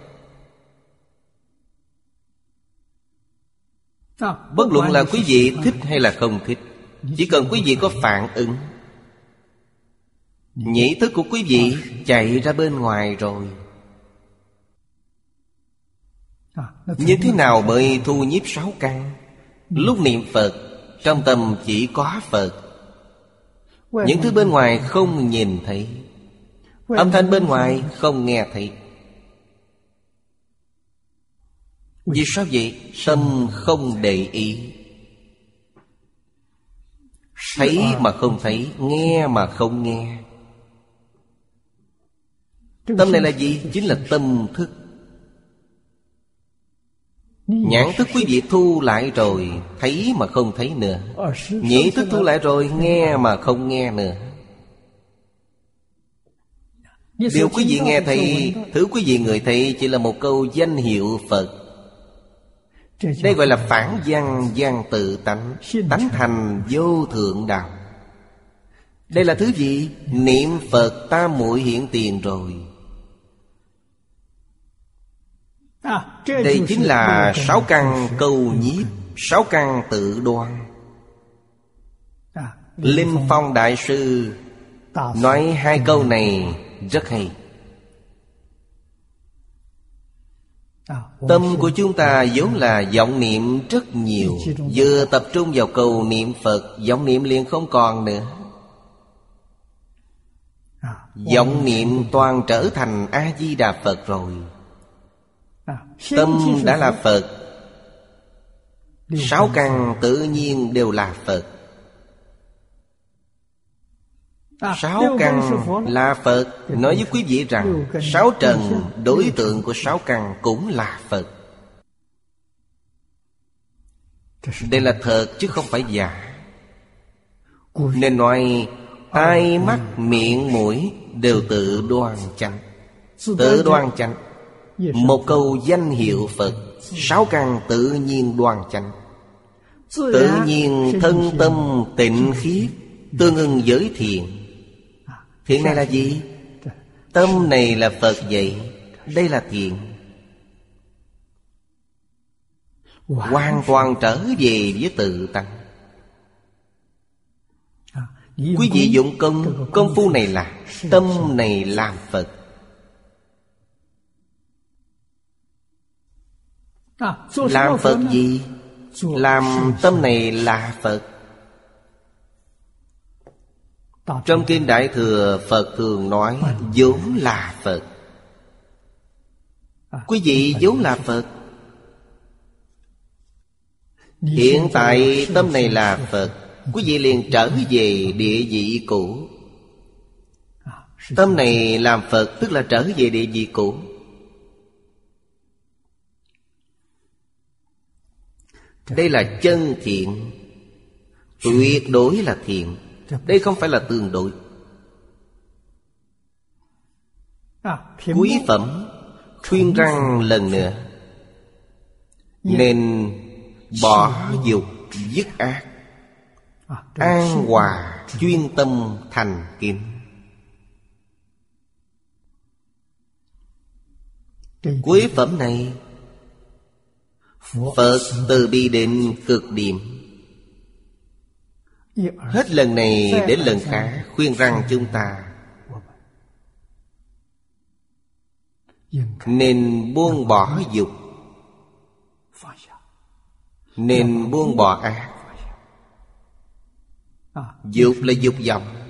bất luận là quý vị thích hay là không thích, chỉ cần quý vị có phản ứng, nhĩ thức của quý vị chạy ra bên ngoài rồi. Như thế nào mới thu nhiếp sáu căn? Lúc niệm Phật, trong tâm chỉ có Phật. Những thứ bên ngoài không nhìn thấy, âm thanh bên ngoài không nghe thấy. Vì sao vậy? Tâm không để ý. Thấy mà không thấy, nghe mà không nghe. Tâm này là gì? Chính là tâm thức. Nhãn thức quý vị thu lại rồi, thấy mà không thấy nữa. Nhĩ thức thu lại rồi, nghe mà không nghe nữa. Điều quý vị nghe thấy, thứ quý vị người thấy chỉ là một câu danh hiệu Phật. Đây gọi là phản văn văn tự tánh, tánh thành vô thượng đạo. Đây là thứ gì? Niệm Phật tam muội hiện tiền rồi. Đây chính là sáu căn câu nhiếp, sáu căn tự đoan. Linh Phong Đại Sư nói hai câu này rất hay. Tâm của chúng ta vốn là vọng niệm rất nhiều. Vừa tập trung vào câu niệm Phật, vọng niệm liền không còn nữa. Vọng niệm toàn trở thành A-di-đà Phật rồi. Tâm đã là Phật, sáu căn tự nhiên đều là Phật. Sáu căn là Phật. Nói với quý vị rằng sáu trần đối tượng của sáu căn cũng là Phật. Đây là thật chứ không phải giả. Nên nói tai mắt miệng mũi đều tự đoan chánh. Tự đoan chánh. Một câu danh hiệu Phật, sáu căn tự nhiên đoan chánh. Tự nhiên thân tâm tịnh khiết, tương ưng với thiện. Thiện này là gì? Tâm này là Phật vậy. Đây là thiện. Hoàn toàn trở về với tự tánh. Quý vị dụng công, công phu này là tâm này làm Phật. Làm Phật gì? Làm tâm này là Phật. Trong Kinh Đại Thừa, Phật thường nói vốn là Phật. Quý vị vốn là Phật. Hiện tại tâm này là Phật, quý vị liền trở về địa vị cũ. Tâm này làm Phật tức là trở về địa vị cũ. Đây là chân thiện, tuyệt đối là thiện. Đây không phải là tương đối. Quý phẩm khuyên răng lần nữa, nên bỏ dục dứt ác, an hòa chuyên tâm thành kính. Quý phẩm này Phật từ bi đến cực điểm. Hết lần này đến lần khác khuyên rằng chúng ta nên buông bỏ dục, nên buông bỏ ác. Dục là dục vọng,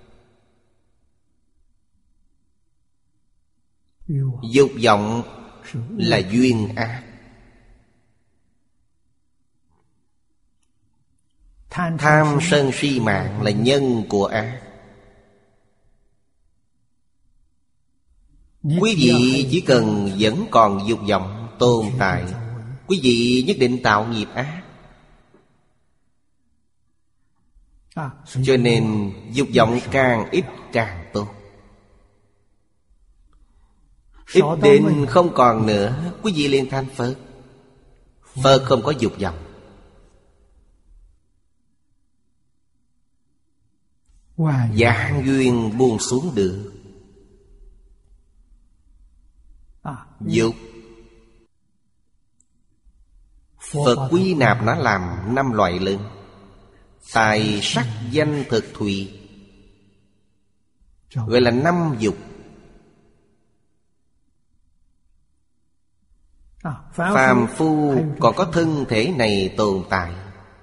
dục vọng là duyên ác. Tham sân si mạng là nhân của ác. Quý vị chỉ cần vẫn còn dục vọng tồn tại, quý vị nhất định tạo nghiệp ác. Cho nên dục vọng càng ít càng tốt. Ít đến không còn nữa, quý vị liền thành Phật. Phật không có dục vọng. Giảng duyên buông xuống được. Dục Phật quy nạp nó làm năm loại lớn: tài sắc danh thực thùy, gọi là năm dục. Phàm phu còn có thân thể này tồn tại.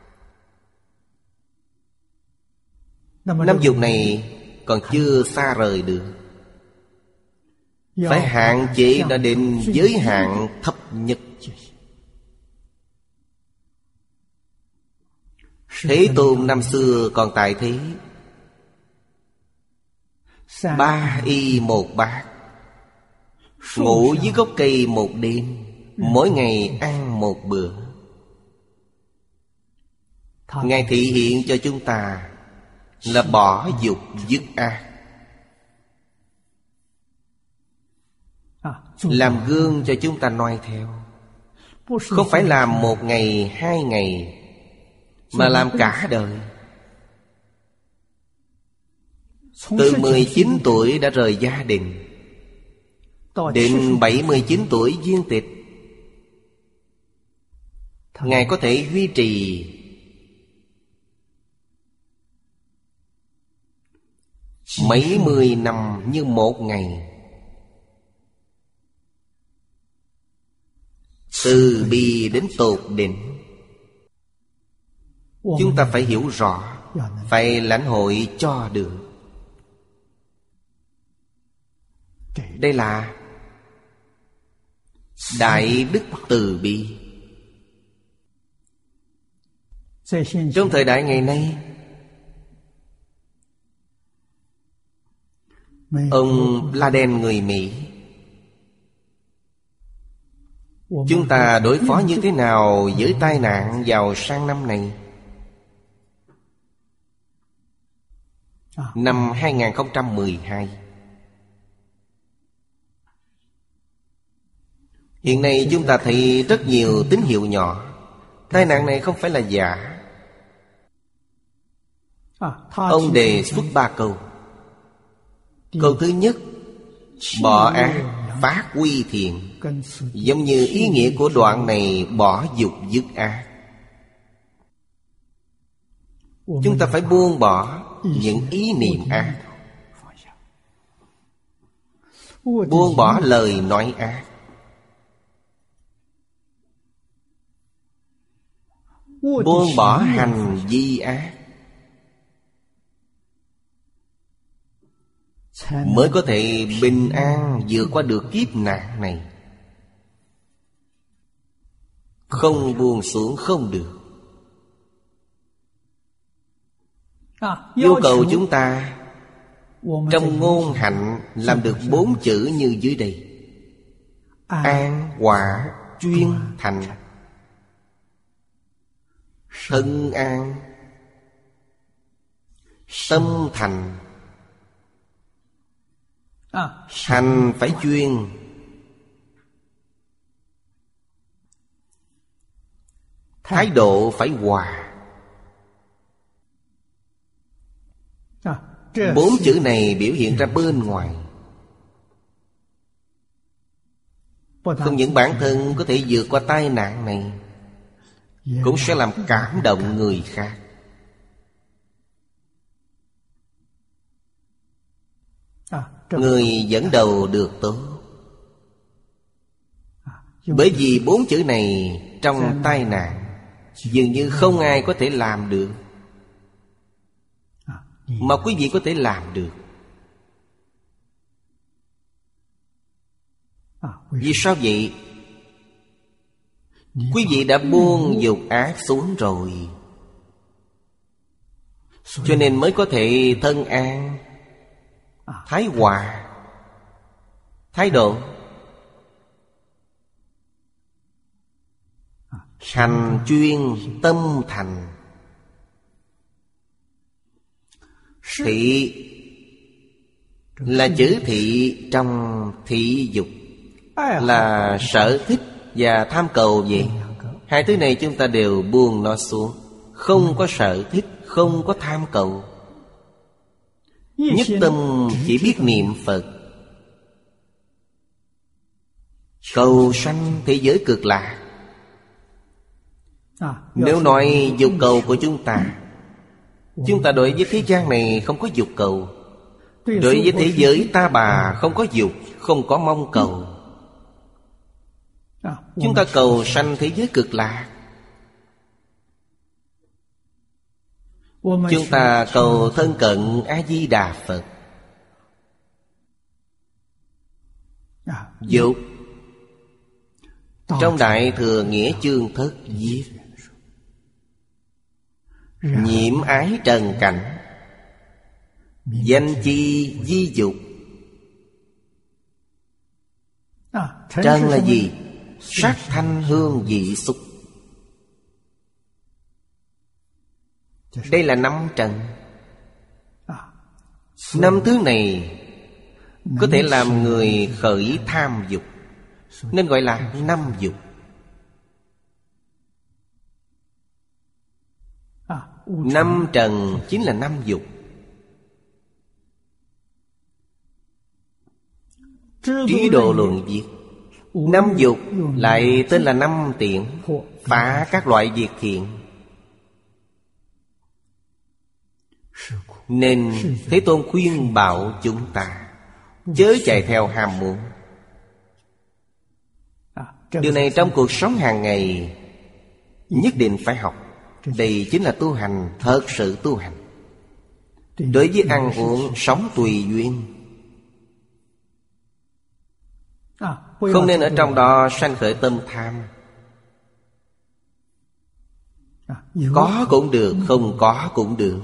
Năm dục này còn chưa xa rời được, phải hạn chế đã đến giới hạn thấp nhất. Thế Tôn năm xưa còn tại thế, ba y một bát, ngủ dưới gốc cây một đêm, mỗi ngày ăn một bữa. Ngài thị hiện cho chúng ta là bỏ dục dứt ác, làm gương cho chúng ta noi theo. Không phải làm một ngày, hai ngày, mà làm cả đời. Từ mười chín tuổi đã rời gia đình, đến bảy mươi chín tuổi viên tịch, Ngài có thể duy trì mấy mươi năm như một ngày. Từ bi đến tột đỉnh. Chúng ta phải hiểu rõ, phải lãnh hội cho được. Đây là đại đức từ bi. Trong thời đại ngày nay, ông Laden người Mỹ, chúng ta đối phó như thế nào với tai nạn vào sang năm này? Năm hai không một hai. Hiện nay chúng ta thấy rất nhiều tín hiệu nhỏ. Tai nạn này không phải là giả. Ông đề xuất ba câu. Câu thứ nhất, bỏ ác, phát quy thiện. Giống như ý nghĩa của đoạn này, bỏ dục dứt ác. Chúng ta phải buông bỏ những ý niệm ác, buông bỏ lời nói ác, buông bỏ hành vi ác, mới có thể bình an vượt qua được kiếp nạn này. Không buông xuống không được. Yêu cầu chúng ta trong ngôn hạnh làm được bốn chữ như dưới đây: an, hòa, chuyên, thành. Thân an, tâm thành. Hành phải chuyên, thái độ phải hòa. Bốn chữ này biểu hiện ra bên ngoài. Không những bản thân có thể vượt qua tai nạn này, cũng sẽ làm cảm động người khác. Người dẫn đầu được tốt. Bởi vì bốn chữ này trong tai nạn dường như không ai có thể làm được, mà quý vị có thể làm được. Vì sao vậy? Quý vị đã buông dục ác xuống rồi, cho nên mới có thể thân an, thái hòa, thái độ, hành chuyên, tâm thành. Thị là chữ thị trong thị dục, là sở thích và tham cầu gì. Hai thứ này chúng ta đều buông nó xuống. Không có sở thích, không có tham cầu. Nhất tâm chỉ biết niệm Phật, cầu sanh thế giới cực lạc. Nếu nói dục cầu của chúng ta, chúng ta đối với thế gian này không có dục cầu. Đối với thế giới ta bà không có dục, không có mong cầu. Chúng ta cầu sanh thế giới cực lạc. Chúng ta cầu thân cận A-di-đà Phật. Dục trong Đại Thừa Nghĩa Chương Thất viết: nhiễm ái trần cảnh, danh chi di dục. Trần là gì? Sắc thanh hương vị xúc. Đây là năm trần. Năm thứ này có thể làm người khởi tham dục, nên gọi là năm dục. Năm trần chính là năm dục. Trí Độ Luận viết: năm dục lại tên là năm tiện, phá các loại việc thiện. Nên Thế Tôn khuyên bảo chúng ta chớ chạy theo ham muốn. Điều này trong cuộc sống hàng ngày nhất định phải học. Đây chính là tu hành, thật sự tu hành. Đối với ăn uống, sống tùy duyên, không nên ở trong đó sanh khởi tâm tham. Có cũng được, không có cũng được.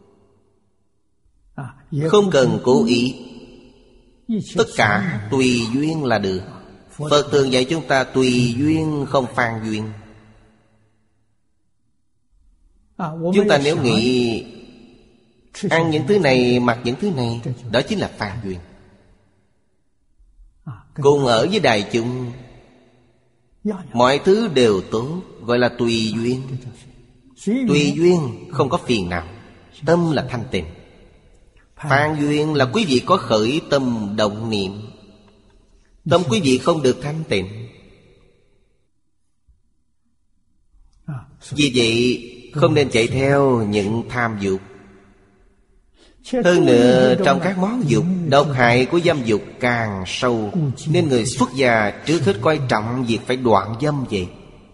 Không cần cố ý. Tất cả tùy duyên là được. Phật thường dạy chúng ta tùy duyên không phan duyên. Chúng ta nếu nghĩ ăn những thứ này, mặc những thứ này, đó chính là phan duyên. Cùng ở với đại chúng, mọi thứ đều tốt, gọi là tùy duyên. Tùy duyên không có phiền não, tâm là thanh tịnh. Phan duyên là quý vị có khởi tâm động niệm, tâm quý vị không được thanh tịnh. Vì vậy không nên chạy theo những tham dục. Hơn nữa trong các món dục, độc hại của dâm dục càng sâu, nên người xuất gia trước hết coi trọng việc phải đoạn dâm vậy.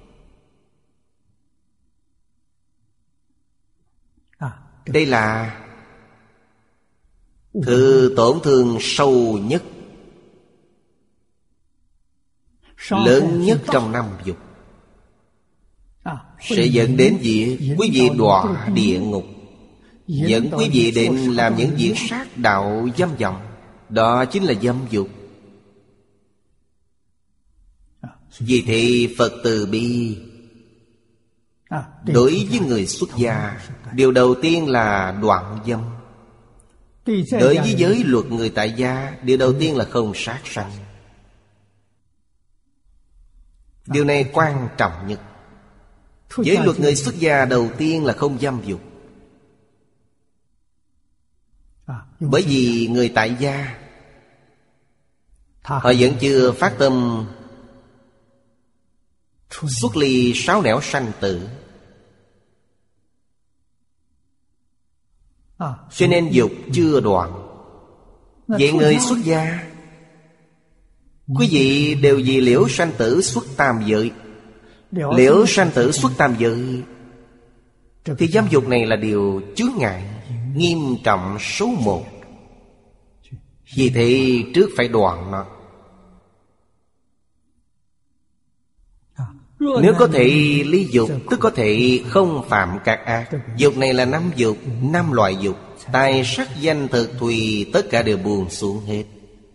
Đây là thứ tổn thương sâu nhất, lớn nhất trong năm dục, sẽ dẫn đến việc quý vị đọa địa ngục, dẫn quý vị đến làm những việc sát đạo dâm vọng. Đó chính là dâm dục. Vì thế Phật từ bi đối với người xuất gia, điều đầu tiên là đoạn dâm. Đối với giới luật người tại gia, điều đầu tiên là không sát sanh. Điều này quan trọng nhất. Giới luật người xuất gia đầu tiên là không dâm dục. Bởi vì người tại gia họ vẫn chưa phát tâm xuất ly sáu nẻo sanh tử, cho nên dục chưa đoạn. Vậy người xuất gia, quý vị đều vì liễu sanh tử xuất tam giới. Liễu sanh tử xuất tam giới thì dâm dục này là điều chướng ngại nghiêm trọng số một. Vì thế trước phải đoạn nó. Nếu có thể ly dục, tức có thể không phạm các ác. Dục này là năm dục, năm loại dục. Tài sắc danh thực thùy, tất cả đều buông xuống hết.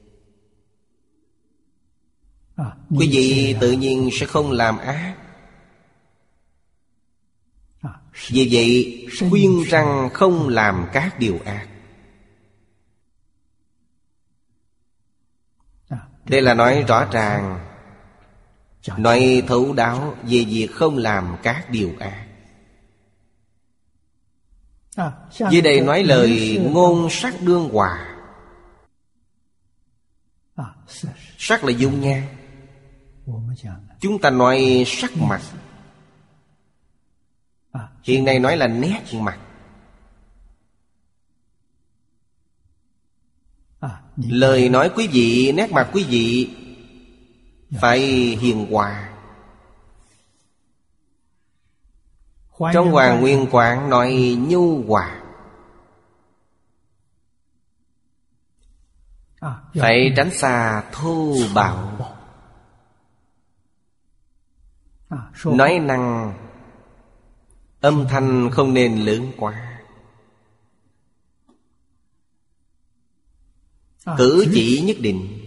Quý vị tự nhiên sẽ không làm ác. Vì vậy khuyên rằng không làm các điều ác. Đây là nói rõ ràng, nói thấu đáo về việc không làm các điều ác. Dưới đây nói lời ngôn sắc đương hòa. Sắc là dung nhan. Chúng ta nói sắc mặt, hiện nay nói là nét mặt. Lời nói quý vị, nét mặt quý vị phải hiền hòa, Trong Hoàng Nguyên Quán nói nhu hòa, phải tránh xa thô bạo. Nói năng âm thanh không nên lớn quá, cử chỉ nhất định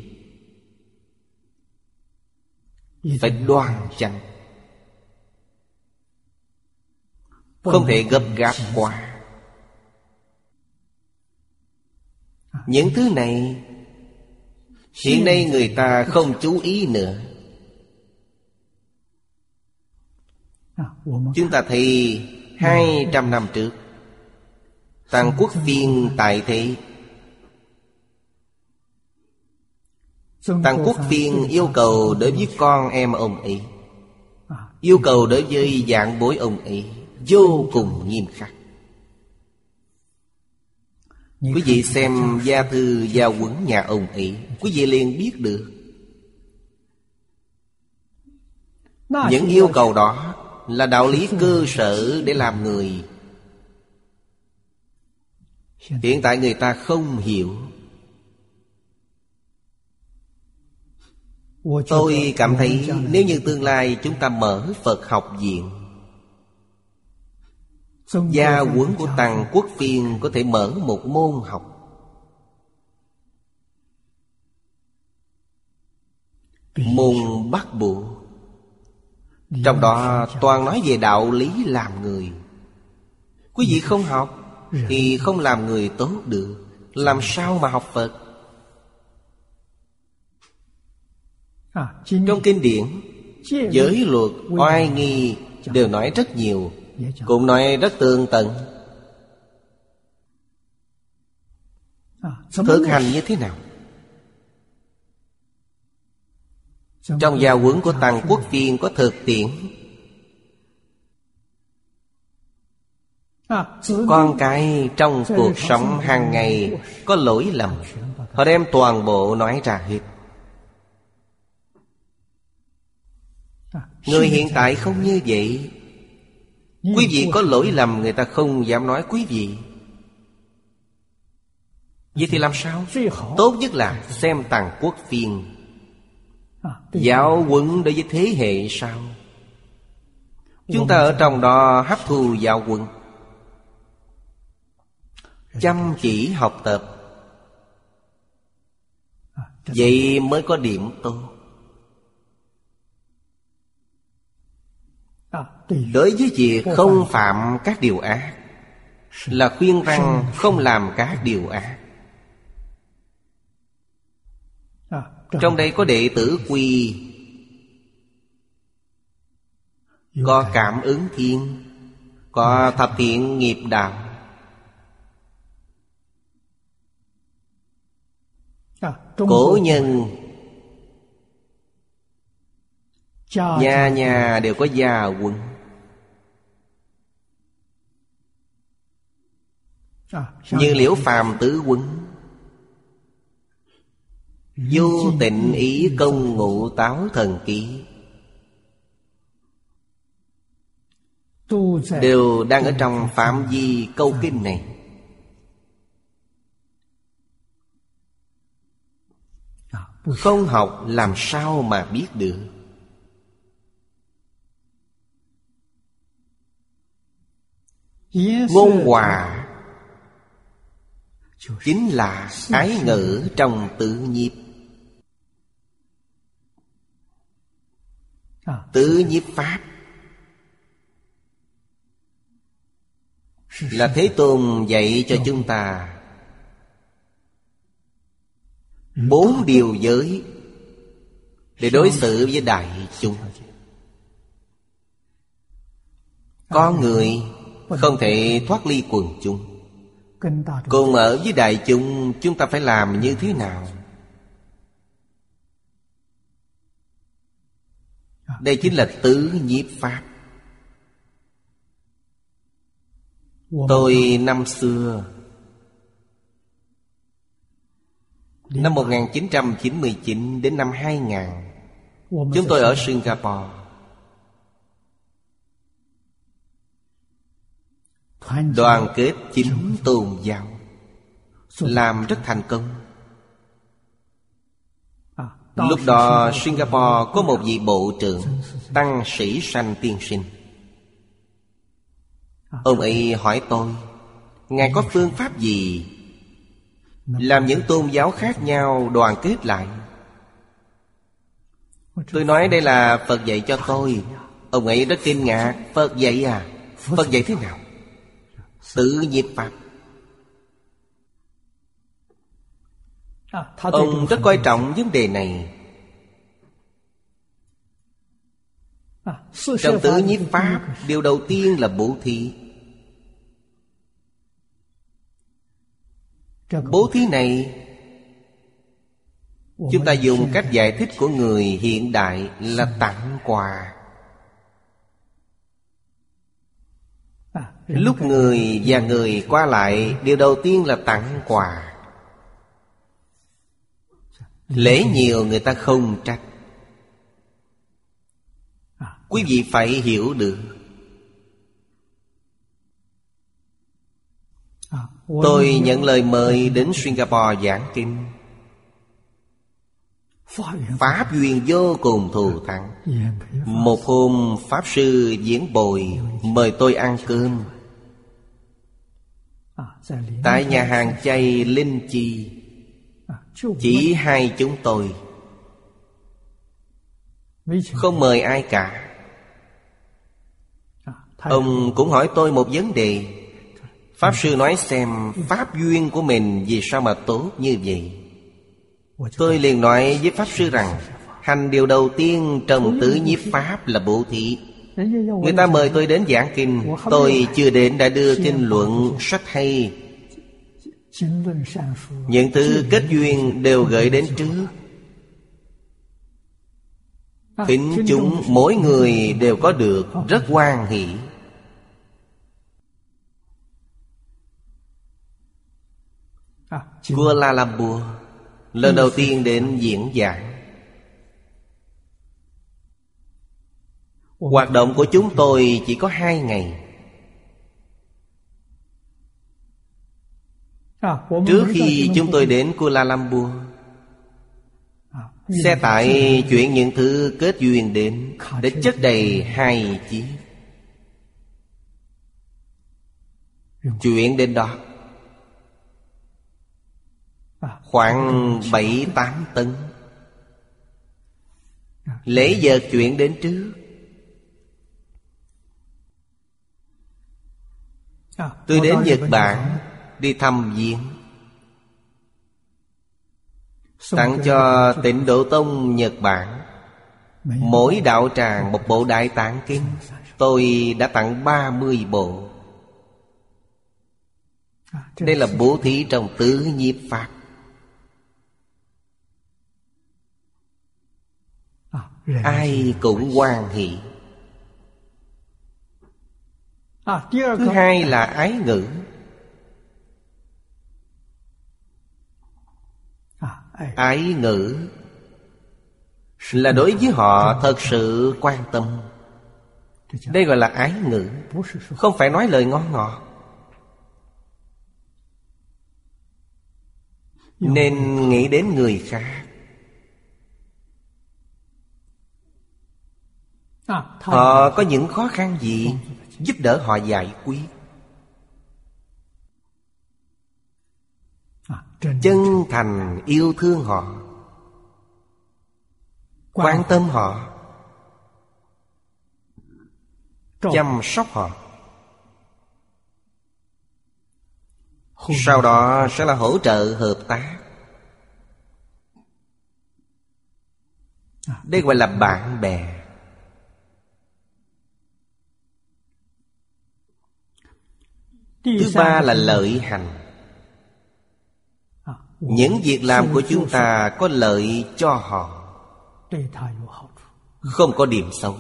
phải đoan chánh, không thể gấp gáp quá. Những thứ này hiện nay người ta không chú ý nữa. Chúng ta thấy hai trăm năm trước Tần Quốc Phiên tại thế, Tần Quốc Phiên yêu cầu đối với con em ông ấy, yêu cầu đối với vạn bối ông ấy vô cùng nghiêm khắc. Quý vị xem gia thư gia huấn nhà ông ấy, quý vị liền biết được. Những yêu cầu đó là đạo lý cơ sở để làm người. Hiện tại người ta không hiểu. Tôi cảm thấy nếu như tương lai chúng ta mở Phật học viện, gia huấn của Tần Quốc Phiên có thể mở một môn học. Môn bắt buộc, trong đó toàn nói về đạo lý làm người. Quý vị không học thì không làm người tốt được, làm sao mà học Phật? Trong kinh điển, giới luật, oai nghi đều nói rất nhiều, cũng nói rất tường tận. Thực hành như thế nào? Trong giáo huấn của Tần Quốc Phiên có thực tiễn. Con cái trong cuộc sống hàng ngày có lỗi lầm, họ đem toàn bộ nói ra hết. Người hiện tại không như vậy. Quý vị có lỗi lầm, người ta không dám nói quý vị. Vậy thì làm sao? Tốt nhất là xem Tần Quốc Phiên, giáo huấn đối với thế hệ sau. Chúng ta ở trong đó hấp thu giáo huấn, chăm chỉ học tập, vậy mới có điểm tốt. Đối với việc không phạm các điều ác là khuyên rằng không làm các điều ác. Trong đây có đệ tử quy, có cảm ứng thiên, có thập thiện nghiệp đạo. Cổ nhân nhà nhà đều có gia huấn. Như Liễu Phàm tứ huấn, vô tịnh ý công ngụ táo thần ký, đều đang ở trong phạm vi câu kinh này. Không học làm sao mà biết được. Ngôn hòa chính là ái ngữ trong tự nhiếp. Tự nhiếp pháp là Thế Tôn dạy cho chúng ta bốn điều giới để đối xử với đại chúng. Con người không thể thoát ly quần chúng. Cùng ở với đại chúng, chúng ta phải làm như thế nào? Đây chính là tứ nhiếp pháp. Tôi năm xưa, năm một nghìn chín trăm chín mươi chín đến năm hai nghìn, chúng tôi ở Singapore. đoàn kết chính tôn giáo, làm rất thành công. Lúc đó Singapore có một vị bộ trưởng Tăng Sĩ Sanh tiên sinh. Ông ấy hỏi tôi, Ngài có phương pháp gì làm những tôn giáo khác nhau đoàn kết lại? Tôi nói đây là Phật dạy cho tôi. Ông ấy rất kinh ngạc. Phật dạy à? Phật dạy thế nào? Tự nhiếp pháp. Ông rất coi trọng vấn đề này. Trong tự nhiếp pháp, điều đầu tiên là bố thí. Bố thí này, chúng ta dùng cách giải thích của người hiện đại là tặng quà. Lúc người và người qua lại, điều đầu tiên là tặng quà. Lễ nhiều người ta không trách. Quý vị phải hiểu được. Tôi nhận lời mời đến Singapore giảng kinh. Pháp duyên vô cùng thù thắng. Một hôm Pháp Sư Diễn Bồi mời tôi ăn cơm tại nhà hàng chay Linh Chi. Chỉ hai chúng tôi, không mời ai cả. Ông cũng hỏi tôi một vấn đề. Pháp Sư nói xem pháp duyên của mình vì sao mà tốt như vậy. Tôi liền nói với Pháp Sư rằng hành điều đầu tiên trong tứ nhiếp pháp là bố thí. Người ta mời tôi đến giảng kinh, tôi chưa đến đã đưa kinh luận sách hay. Những thứ kết duyên đều gửi đến trước. Thính chúng mỗi người đều có được, rất hoan hỷ. Kuala Lumpur lần đầu tiên đến diễn giảng. Hoạt động của chúng tôi chỉ có hai ngày. Trước khi chúng tôi đến Kuala Lumpur, xe tải chuyển những thứ kết duyên đến để chất đầy hai chiếc. Chuyển đến đó khoảng bảy tám tấn. Lễ vật chuyển đến trước. Tôi đến Nhật Bản đi thăm viếng, tặng cho Tịnh Độ Tông Nhật Bản mỗi đạo tràng một bộ Đại Tạng Kinh. Tôi đã tặng ba mươi bộ. Đây là bố thí trong tứ nhiếp pháp. Ai cũng hoan hỷ. Thứ hai là ái ngữ. Ái ngữ là đối với họ thật sự quan tâm. Đây gọi là ái ngữ, không phải nói lời ngon ngọt. Nên nghĩ đến người khác. Họ có những khó khăn gì, giúp đỡ họ giải quyết. Chân thành yêu thương họ, quan tâm họ, chăm sóc họ. Sau đó sẽ là hỗ trợ hợp tác. Đây gọi là bạn bè. Thứ ba là lợi hành. Những việc làm của chúng ta có lợi cho họ, không có điểm xấu.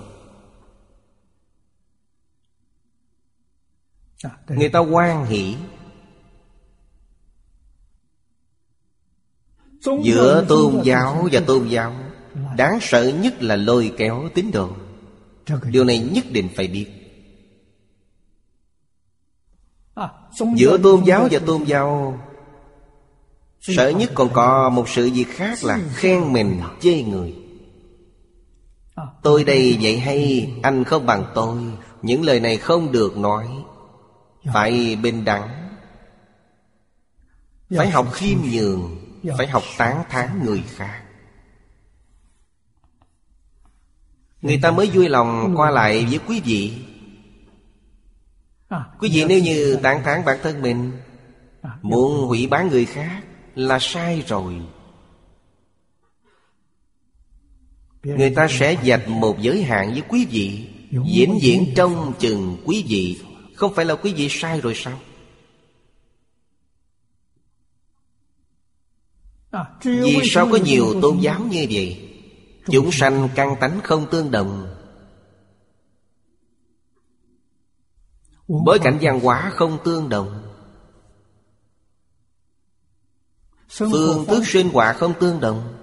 Người ta hoan hỷ. Giữa tôn giáo và tôn giáo, đáng sợ nhất là lôi kéo tín đồ. Điều này nhất định phải biết. Giữa tôn giáo và tôn giáo, sợ nhất còn có một sự việc khác là khen mình chê người. Tôi đây vậy hay, anh không bằng tôi. Những lời này không được nói. Phải bình đẳng, phải học khiêm nhường, phải học tán thán người khác. Người ta mới vui lòng qua lại với quý vị. Quý vị nếu như tán thán bản thân mình, muốn hủy báng người khác là sai rồi. Người ta sẽ vạch một giới hạn với quý vị, vĩnh viễn trông chừng quý vị. Không phải là quý vị sai rồi sao? Vì sao có nhiều tôn giáo như vậy? Chúng sanh căn tánh không tương đồng, bối cảnh văn hóa không tương đồng, phương thức sinh hoạt không tương đồng.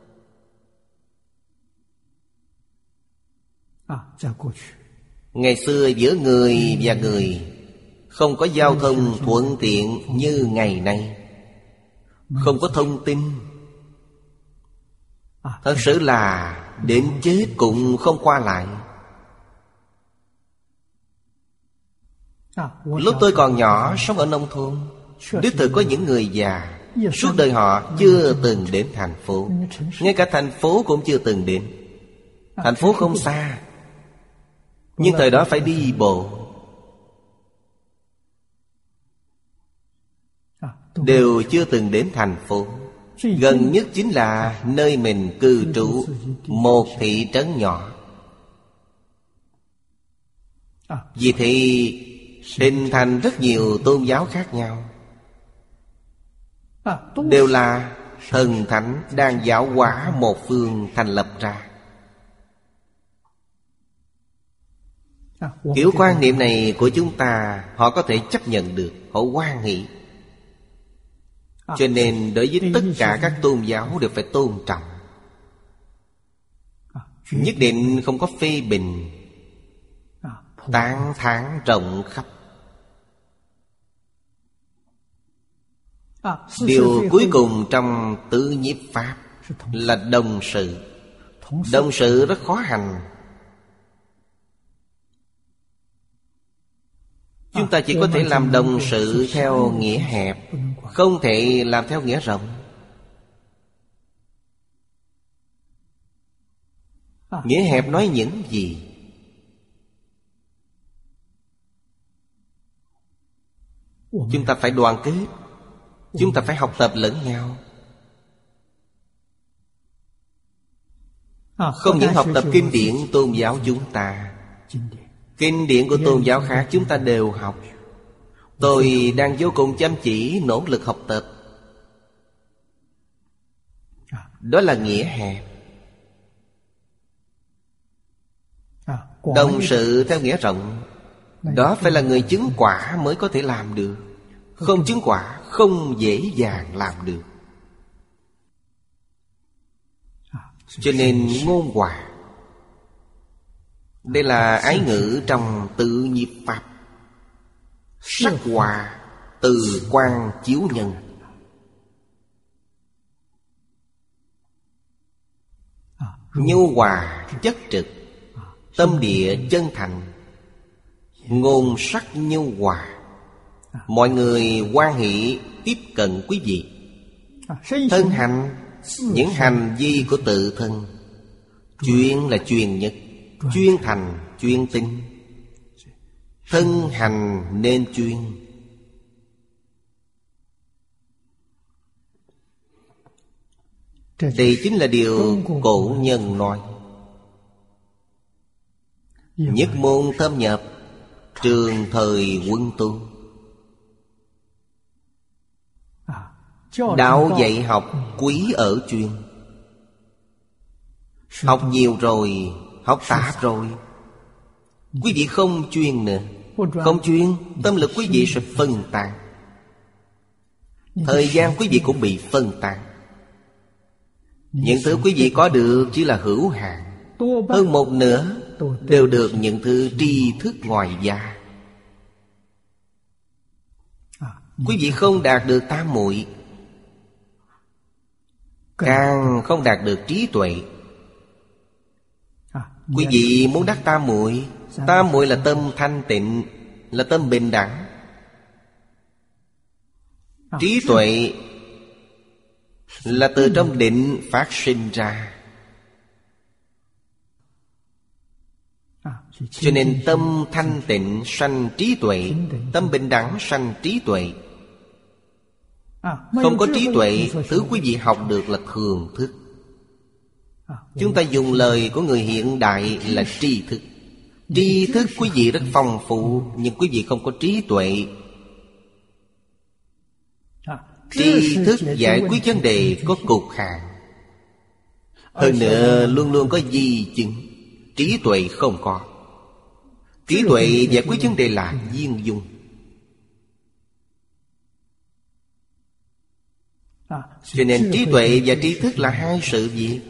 Ngày xưa giữa người và người không có giao thông thuận tiện như ngày nay, không có thông tin. Thật sự là đến chết cũng không qua lại. Lúc tôi còn nhỏ sống ở nông thôn, đích thực có những người già suốt đời họ chưa từng đến thành phố. Ngay cả thành phố cũng chưa từng đến. Thành phố không xa, nhưng thời đó phải đi bộ. Đều chưa từng đến thành phố. Gần nhất chính là nơi mình cư trú, một thị trấn nhỏ. Vì thì hình thành rất nhiều tôn giáo khác nhau, đều là thần thánh đang giáo hóa một phương thành lập ra. Kiểu quan niệm này của chúng ta họ có thể chấp nhận được, họ hoan hỷ. Cho nên đối với tất cả các tôn giáo đều phải tôn trọng, nhất định không có phê bình, tán thán rộng khắp. Điều cuối cùng trong tứ nhiếp pháp là đồng sự. Đồng sự rất khó hành. Chúng ta chỉ có thể làm đồng sự theo nghĩa hẹp, không thể làm theo nghĩa rộng. Nghĩa hẹp nói những gì? Chúng ta phải đoàn kết, chúng ta phải học tập lẫn nhau. Không những học tập kinh điển tôn giáo chúng ta, kinh điển của tôn giáo khác chúng ta đều học. Tôi đang vô cùng chăm chỉ nỗ lực học tập. Đó là nghĩa hẹp. Đồng sự theo nghĩa rộng, đó phải là người chứng quả mới có thể làm được. Không chứng quả không dễ dàng làm được. Cho nên ngôn hòa, đây là ái ngữ trong tự nhiếp pháp. Sắc hòa, từ quan chiếu nhân. Nhu hòa, chất trực, tâm địa chân thành, ngôn sắc nhu hòa. Mọi người hoan hỷ tiếp cận quý vị. Thân hành, những hành vi của tự thân. Chuyên là chuyên nhất, chuyên thành, chuyên tinh. Thân hành nên chuyên. Đây chính là điều cổ nhân nói. Nhất môn thâm nhập, trường thời quân tu. Đạo dạy học quý ở chuyên. Học nhiều rồi, học tạp rồi, quý vị không chuyên nữa. Không chuyên, tâm lực quý vị sẽ phân tán, thời gian quý vị cũng bị phân tán. Những thứ quý vị có được chỉ là hữu hạn. Hơn một nửa đều được những thứ tri thức ngoài da. Quý vị không đạt được tam muội, càng không đạt được trí tuệ. Quý vị muốn đắc tam muội, tam muội là tâm thanh tịnh, là tâm bình đẳng. Trí tuệ là từ trong định phát sinh ra. Cho nên tâm thanh tịnh sanh trí tuệ, tâm bình đẳng sanh trí tuệ. Không có trí tuệ, thứ quý vị học được là thường thức. Chúng ta dùng lời của người hiện đại là tri thức. Tri thức quý vị rất phong phú, nhưng quý vị không có trí tuệ. Tri thức giải quyết vấn đề có cục hạn. Hơn nữa luôn luôn có di chứng. Trí tuệ không có. Trí tuệ giải quyết vấn đề là viên dung. Cho nên trí tuệ và trí thức là hai sự việc.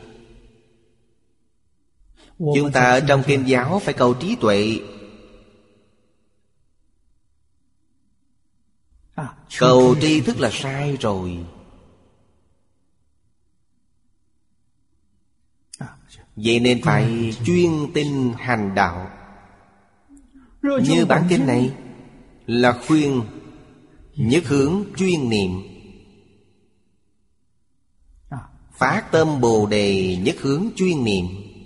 Chúng ta ở trong kinh giáo phải cầu trí tuệ. Cầu tri thức là sai rồi. Vậy nên phải chuyên tinh hành đạo. Như bản kinh này là khuyên nhất hướng chuyên niệm, phát tâm Bồ Đề nhất hướng chuyên niệm.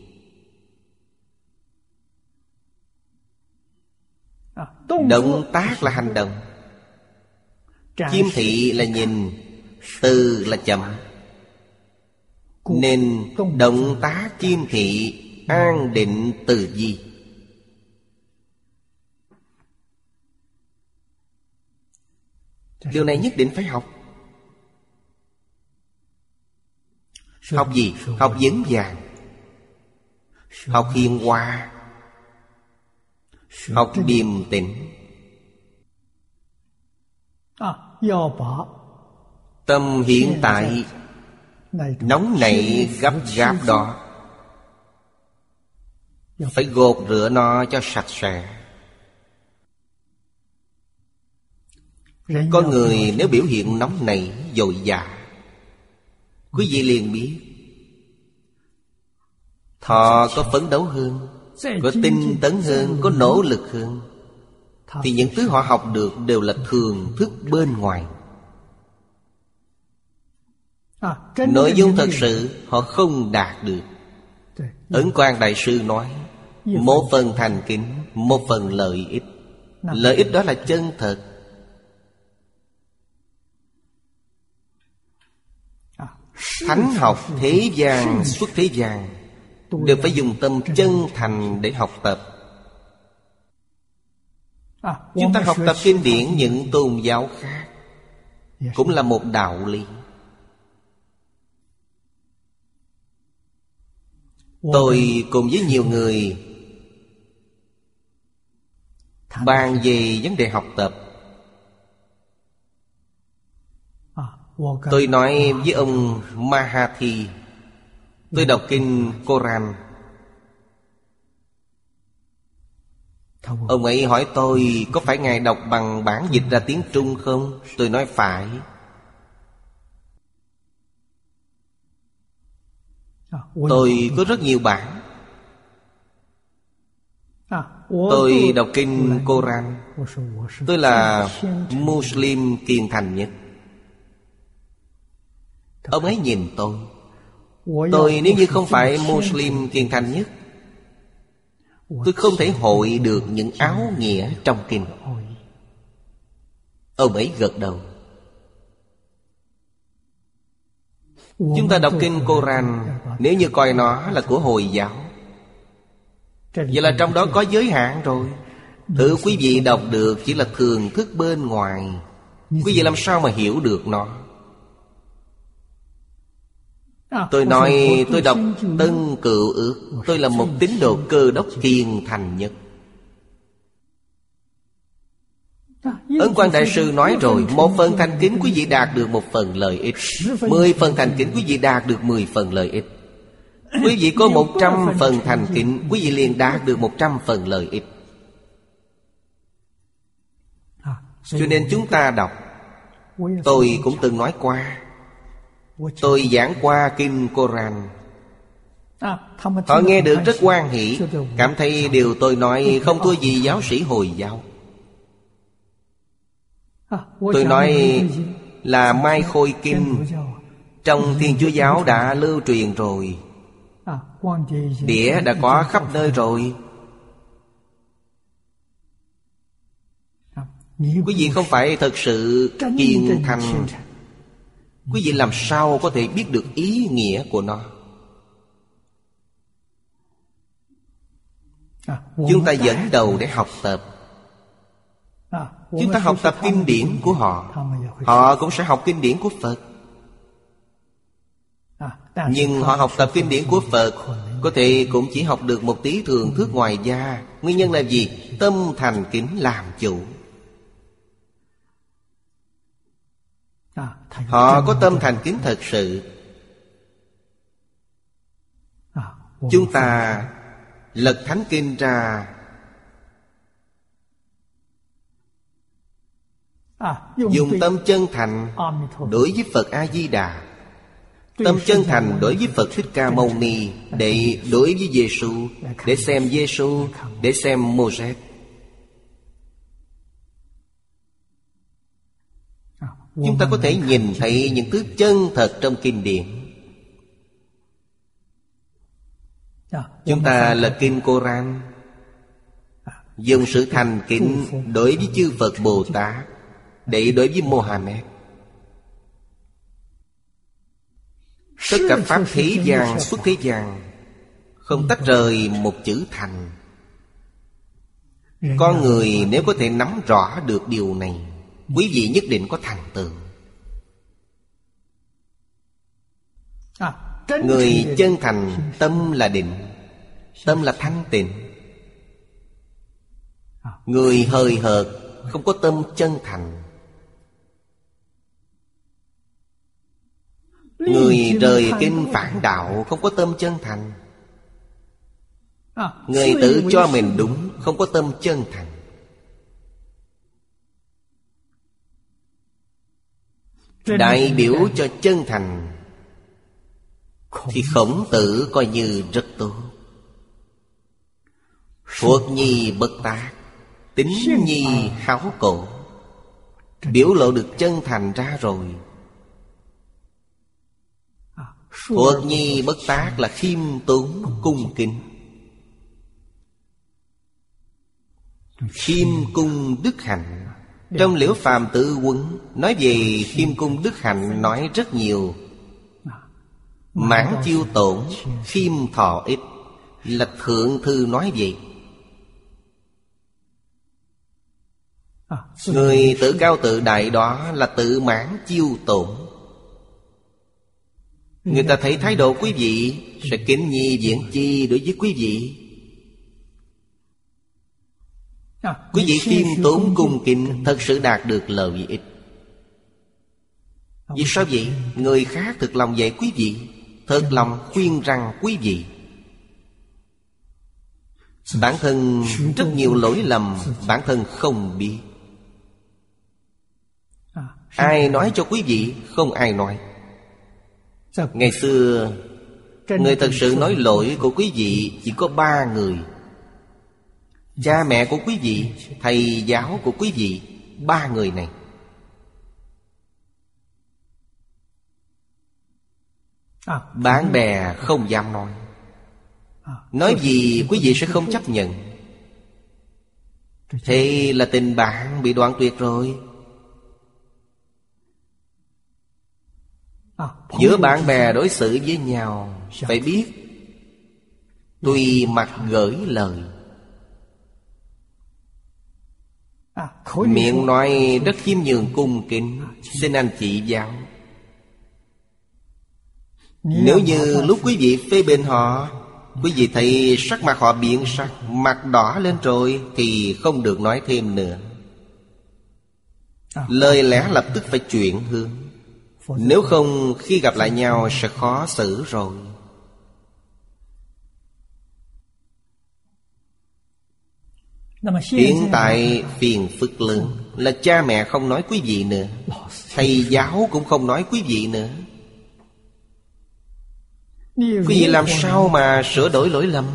Động tác là hành động, chiêm thị là nhìn, từ là chậm. Nên động tác chiêm thị an định từ di. Điều này nhất định phải học. Học gì? Học vững vàng, học hiền hòa, học điềm tĩnh. Tâm hiện tại nóng nảy gấp gáp đó phải gột rửa nó cho sạch sẽ. Có người nếu biểu hiện nóng nảy vội vã, quý vị liền biết họ có phấn đấu hơn, có tinh tấn hơn, có nỗ lực hơn, thì những thứ họ học được đều là thường thức bên ngoài. Nội dung thật sự họ không đạt được. Ấn Quang Đại Sư nói một phần thành kính, một phần lợi ích. Lợi ích đó là chân thật. Thánh học thế gian, xuất thế gian đều phải dùng tâm chân thành để học tập. Chúng ta học tập kinh điển những tôn giáo khác cũng là một đạo lý. Tôi cùng với nhiều người bàn về vấn đề học tập. Tôi nói với ông Mahathir, tôi đọc kinh Koran. Ông ấy hỏi tôi có phải Ngài đọc bằng bản dịch ra tiếng Trung không? Tôi nói phải. Tôi có rất nhiều bản. Tôi đọc kinh Koran. Tôi là Muslim kiên thành nhất. Ông ấy nhìn tôi. Tôi nếu như không phải Muslim kiên thành nhất, tôi không thể hội được những áo nghĩa trong kinh. Ông ấy gật đầu. Chúng ta đọc kinh Koran, nếu như coi nó là của Hồi giáo, vậy là trong đó có giới hạn rồi. Thử quý vị đọc được chỉ là thường thức bên ngoài, quý vị làm sao mà hiểu được nó? Tôi nói tôi đọc Tân Cựu Ước, tôi là một tín đồ Cơ Đốc kiên thành nhất. Ấn Quang Đại Sư nói rồi, một phần thành kính quý vị đạt được một phần lợi ích, mười phần thành kính quý vị đạt được mười phần lợi ích. Quý vị có một trăm phần thành kính, quý vị liền đạt được một trăm phần lợi ích. Cho nên chúng ta đọc Tôi cũng từng nói qua. Tôi giảng qua Kinh Koran. Họ nghe được rất hoan hỷ, cảm thấy điều tôi nói không thua gì giáo sĩ Hồi giáo. Tôi nói là Mai Khôi Kinh trong Thiên Chúa giáo đã lưu truyền rồi, đĩa đã có khắp nơi rồi. Quý vị không phải thật sự kiên thành, quý vị làm sao có thể biết được ý nghĩa của nó? Chúng ta dẫn đầu để học tập. Chúng ta học tập kinh điển của họ, họ cũng sẽ học kinh điển của Phật. Nhưng họ học tập kinh điển của Phật có thể cũng chỉ học được một tí thường thức ngoài da. Nguyên nhân là gì? Tâm thành kính làm chủ. Họ có tâm thành kính thật sự. Chúng ta lật thánh kinh ra, dùng tâm chân thành đối với Phật A-di-đà, tâm chân thành đối với Phật Thích Ca Mâu Ni, để đối với Giê-xu, để xem Giê-xu, để xem Mô-sét. Chúng ta có thể nhìn thấy những thứ chân thật trong kinh điển. Chúng ta là Kinh Koran, dùng sự thành kính đối với chư Phật Bồ Tát, để đối với Mohammed. Tất cả pháp thế gian, xuất thế gian không tách rời một chữ thành. Con người nếu có thể nắm rõ được điều này, quý vị nhất định có thành tựu. Người chân thành, tâm là định, tâm là thanh tịnh. Người hời hợt, không có tâm chân thành. Người rời kinh phản đạo, không có tâm chân thành. Người tự cho mình đúng, không có tâm chân thành. Đại biểu cho chân thành thì Khổng Tử coi như rất tốt. Thuộc nhi bất tác, tín nhi háo cổ, biểu lộ được chân thành ra rồi. Thuộc nhi bất tác là khiêm tốn cung kính. Khiêm cung đức hạnh. Trong Liễu Phàm Tự Huấn nói về khiêm cung đức hạnh nói rất nhiều. Mãn chiêu tổn, khiêm thọ ích là Thượng Thư nói vậy. Người tự cao tự đại đó là tự mãn chiêu tổn. Người ta thấy thái độ quý vị sẽ kính nhi viễn chi đối với quý vị. Quý vị khiêm tốn cung kính, thật sự đạt được lợi ích. Vì sao vậy? Người khác thực lòng dạy quý vị, thật lòng khuyên rằng quý vị. Bản thân rất nhiều lỗi lầm, bản thân không biết. Ai nói cho quý vị? Không ai nói. Ngày xưa, người thật sự nói lỗi của quý vị chỉ có ba người. Cha mẹ của quý vị, thầy giáo của quý vị, ba người này. Bạn bè không dám nói. Nói gì quý vị sẽ không chấp nhận. Thế là tình bạn bị đoạn tuyệt rồi. Giữa bạn bè đối xử với nhau phải biết tùy mặt gửi lời. Miệng nói rất khiêm nhường cung kính, xin anh chỉ giáo. Nếu như lúc quý vị phê bình họ, quý vị thấy sắc mặt họ biến sắc, mặt đỏ lên rồi, thì không được nói thêm nữa. Lời lẽ lập tức phải chuyển hướng. Nếu không khi gặp lại nhau sẽ khó xử rồi. Hiện tại phiền phức lớn. là cha mẹ không nói quý vị nữa, thầy giáo cũng không nói quý vị nữa. Quý vị làm sao mà sửa đổi lỗi lầm?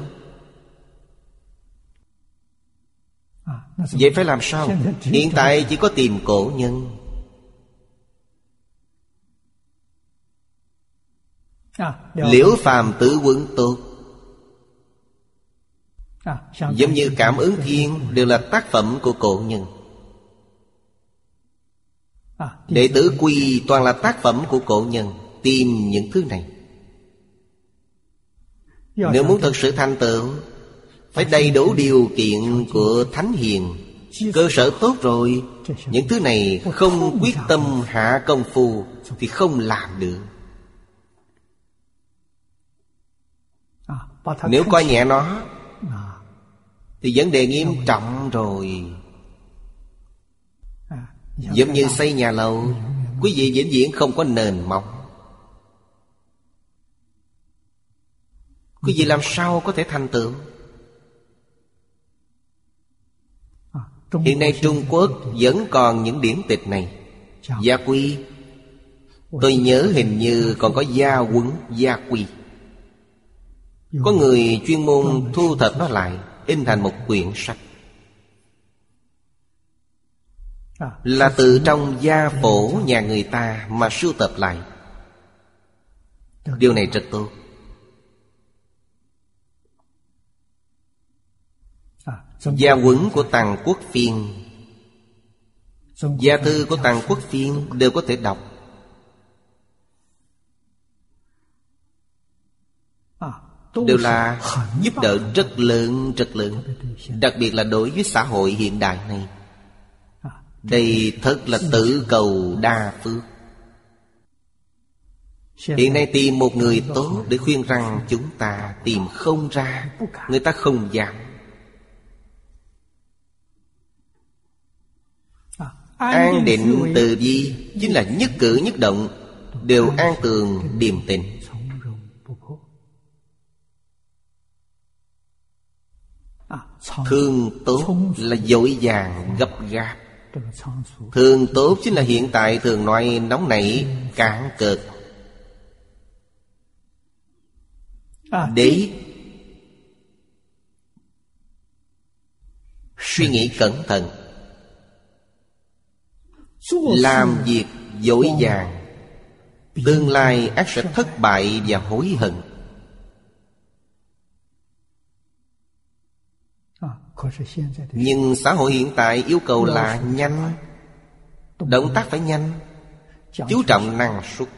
Vậy phải làm sao? Hiện tại chỉ có tìm cổ nhân. Liễu Phàm Tử Huấn tốt, giống như Cảm Ứng Thiên đều là tác phẩm của cổ nhân. Đệ Tử Quy toàn là tác phẩm của cổ nhân. Tìm những thứ này. Nếu muốn thật sự thành tựu, phải đầy đủ điều kiện của thánh hiền. Cơ sở tốt rồi, những thứ này không quyết tâm hạ công phu thì không làm được. Nếu coi nhẹ nó thì vấn đề nghiêm trọng rồi. Giống như xây nhà lầu, quý vị vĩnh viễn không có nền móng. Quý vị làm sao có thể thành tựu? Hiện nay Trung Quốc vẫn còn những điển tịch này. Gia Quy, tôi nhớ hình như còn có Gia Huấn, Gia Quy. Có người chuyên môn thu thập nó lại, in thành một quyển sách. Là từ trong gia phổ nhà người ta mà sưu tập lại. Điều này rất tốt. Gia Huấn của Tằng Quốc Phiên, gia thư của Tằng Quốc Phiên đều có thể đọc. Đều là giúp đỡ rất lớn, rất lớn. Đặc biệt là đối với xã hội hiện đại này. Đây thật là tự cầu đa phước. Hiện nay tìm một người tốt để khuyên rằng chúng ta tìm không ra. Người ta không dám. An định từ bi chính là nhất cử nhất động đều an tường điềm tĩnh. Thương tốt là vội vàng gấp gáp. Thương tốt chính là hiện tại thường nói nóng nảy, cạn cợt. Để suy nghĩ cẩn thận, làm việc vội vàng, tương lai ắt sẽ thất bại và hối hận. Nhưng xã hội hiện tại yêu cầu là nhanh, động tác phải nhanh, chú trọng năng suất.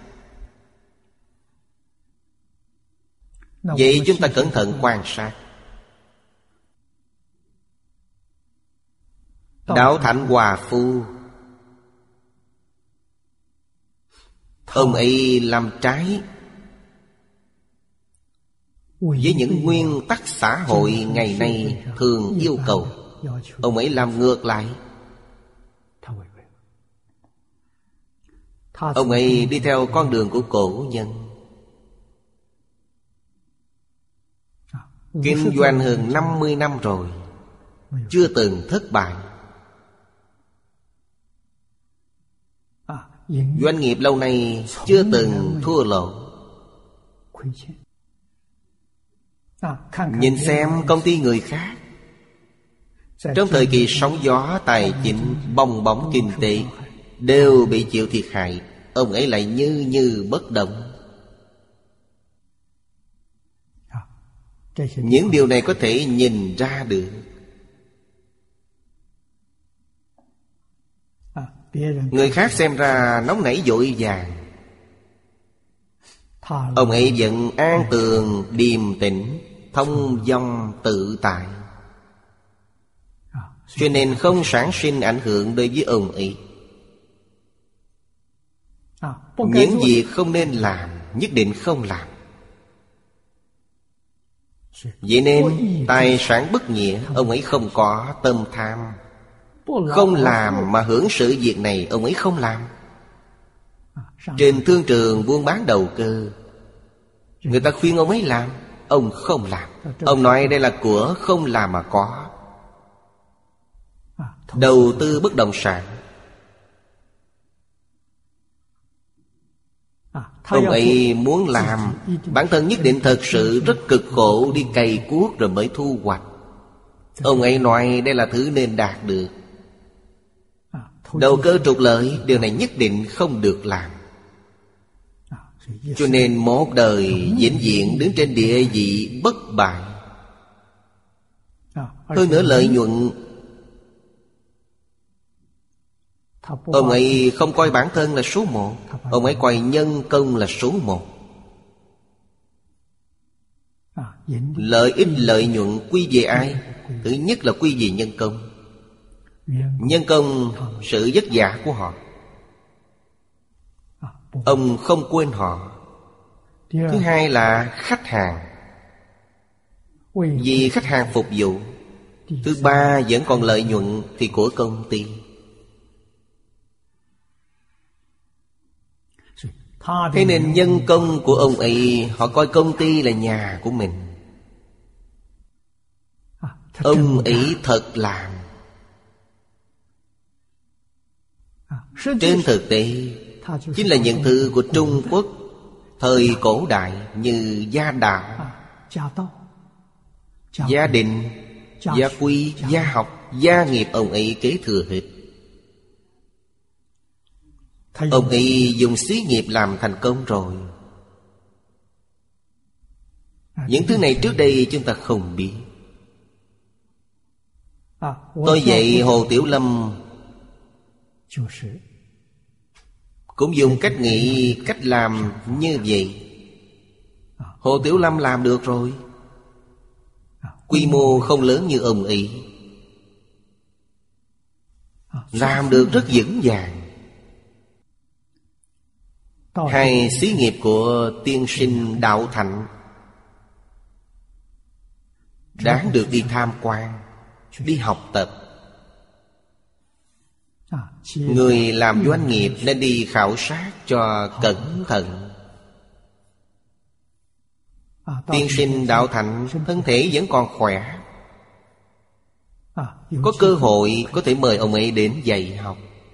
Vậy chúng ta cẩn thận quan sát. Đạo Thạnh Hòa Phu, ông ấy làm trái với những nguyên tắc xã hội ngày nay thường yêu cầu. Ông ấy làm ngược lại. Ông ấy đi theo con đường của cổ nhân, kinh doanh hơn năm mươi năm rồi, chưa từng thất bại. Doanh nghiệp lâu nay chưa từng thua lỗ. Nhìn xem công ty người khác, trong thời kỳ sóng gió tài chính, bong bóng kinh tế, đều bị chịu thiệt hại. Ông ấy lại như như bất động. Những điều này có thể nhìn ra được. Người khác xem ra nóng nảy vội vàng, ông ấy vẫn an tường điềm tĩnh, thông dong tự tại, cho nên không sản sinh ảnh hưởng đối với ông ấy. Những việc không nên làm nhất định không làm. Vậy nên tài sản bất nghĩa ông ấy không có tâm tham. Không làm mà hưởng sự việc này ông ấy không làm. Trên thương trường buôn bán đầu cơ, người ta khuyên ông ấy làm, ông không làm. Ông nói đây là của không làm mà có. đầu tư bất động sản. Ông ấy muốn làm, bản thân nhất định thật sự rất cực khổ đi cày cuốc rồi mới thu hoạch. Ông ấy nói đây là thứ nên đạt được. Đầu cơ trục lợi, điều này nhất định không được làm. Cho nên một đời vĩnh viễn đứng trên địa vị bất bại. Hơn nữa lợi nhuận, ông ấy không coi bản thân là số một. Ông ấy coi nhân công là số một. Lợi ích lợi nhuận quy về ai? Thứ nhất là quy về nhân công. Nhân công sự vất vả của họ, ông không quên họ. Thứ hai là khách hàng, vì khách hàng phục vụ. Thứ ba vẫn còn lợi nhuận thì của công ty. Thế nên nhân công của ông ấy, họ coi công ty là nhà của mình. Ông ấy thật làm. Trên thực tế chính là những thứ của Trung Quốc thời cổ đại, như gia đạo, gia định, gia quy, gia học, gia nghiệp ông ấy kế thừa hết. Ông ấy dùng xí nghiệp làm thành công rồi. Những thứ này trước đây chúng ta không biết. Tôi dạy Hồ Tiểu Lâm cũng dùng cách nghĩ, cách làm như vậy. Hồ Tiểu Lâm làm được rồi. Quy mô không lớn như ông ấy, làm được rất vững vàng. Hai xí nghiệp của tiên sinh Đạo Thạnh đáng được đi tham quan, đi học tập. Người làm doanh nghiệp nên đi khảo sát cho cẩn thận. Tiên sinh Đạo Thạnh thân thể vẫn còn khỏe, có cơ hội có thể mời ông ấy đến dạy học.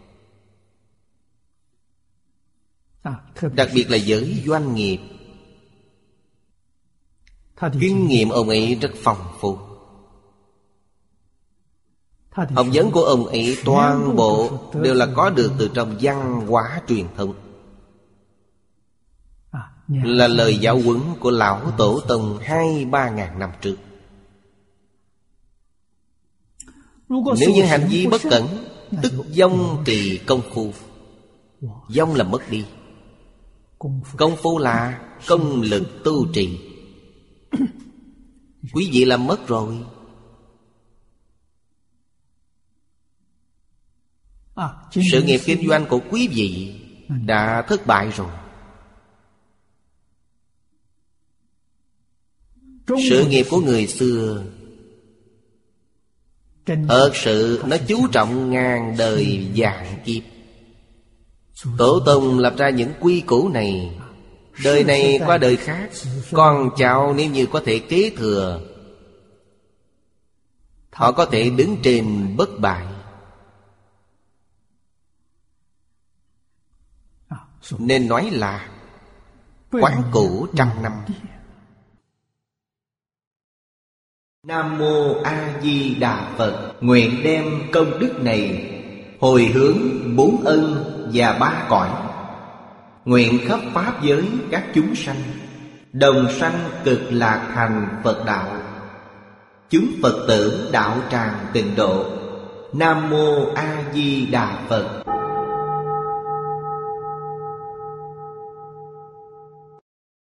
Đặc biệt là giới doanh nghiệp, kinh nghiệm ông ấy rất phong phú. Học vấn của ông ấy toàn bộ đều là có được từ trong văn hóa truyền thống, là lời giáo huấn của lão tổ tông hai ba ngàn năm trước. Nếu như hành vi bất cẩn, tức vong trì công phu. Vong là mất đi, công phu là công lực tu trì. Quý vị làm mất rồi. Sự nghiệp kinh doanh của quý vị đã thất bại rồi. Sự nghiệp của người xưa thật sự nó chú trọng ngàn đời vạn kiếp. Tổ tông lập ra những quy củ này, đời này qua đời khác, con cháu nếu như có thể kế thừa, họ có thể đứng trên bất bại. Nên nói là quán cũ trăm năm. Nam Mô A Di Đà Phật. Nguyện đem công đức này hồi hướng bốn ân và ba cõi, nguyện khắp pháp giới các chúng sanh đồng sanh cực lạc thành Phật đạo. Chúng Phật tử đạo tràng tịnh độ. Nam Mô A Di Đà Phật.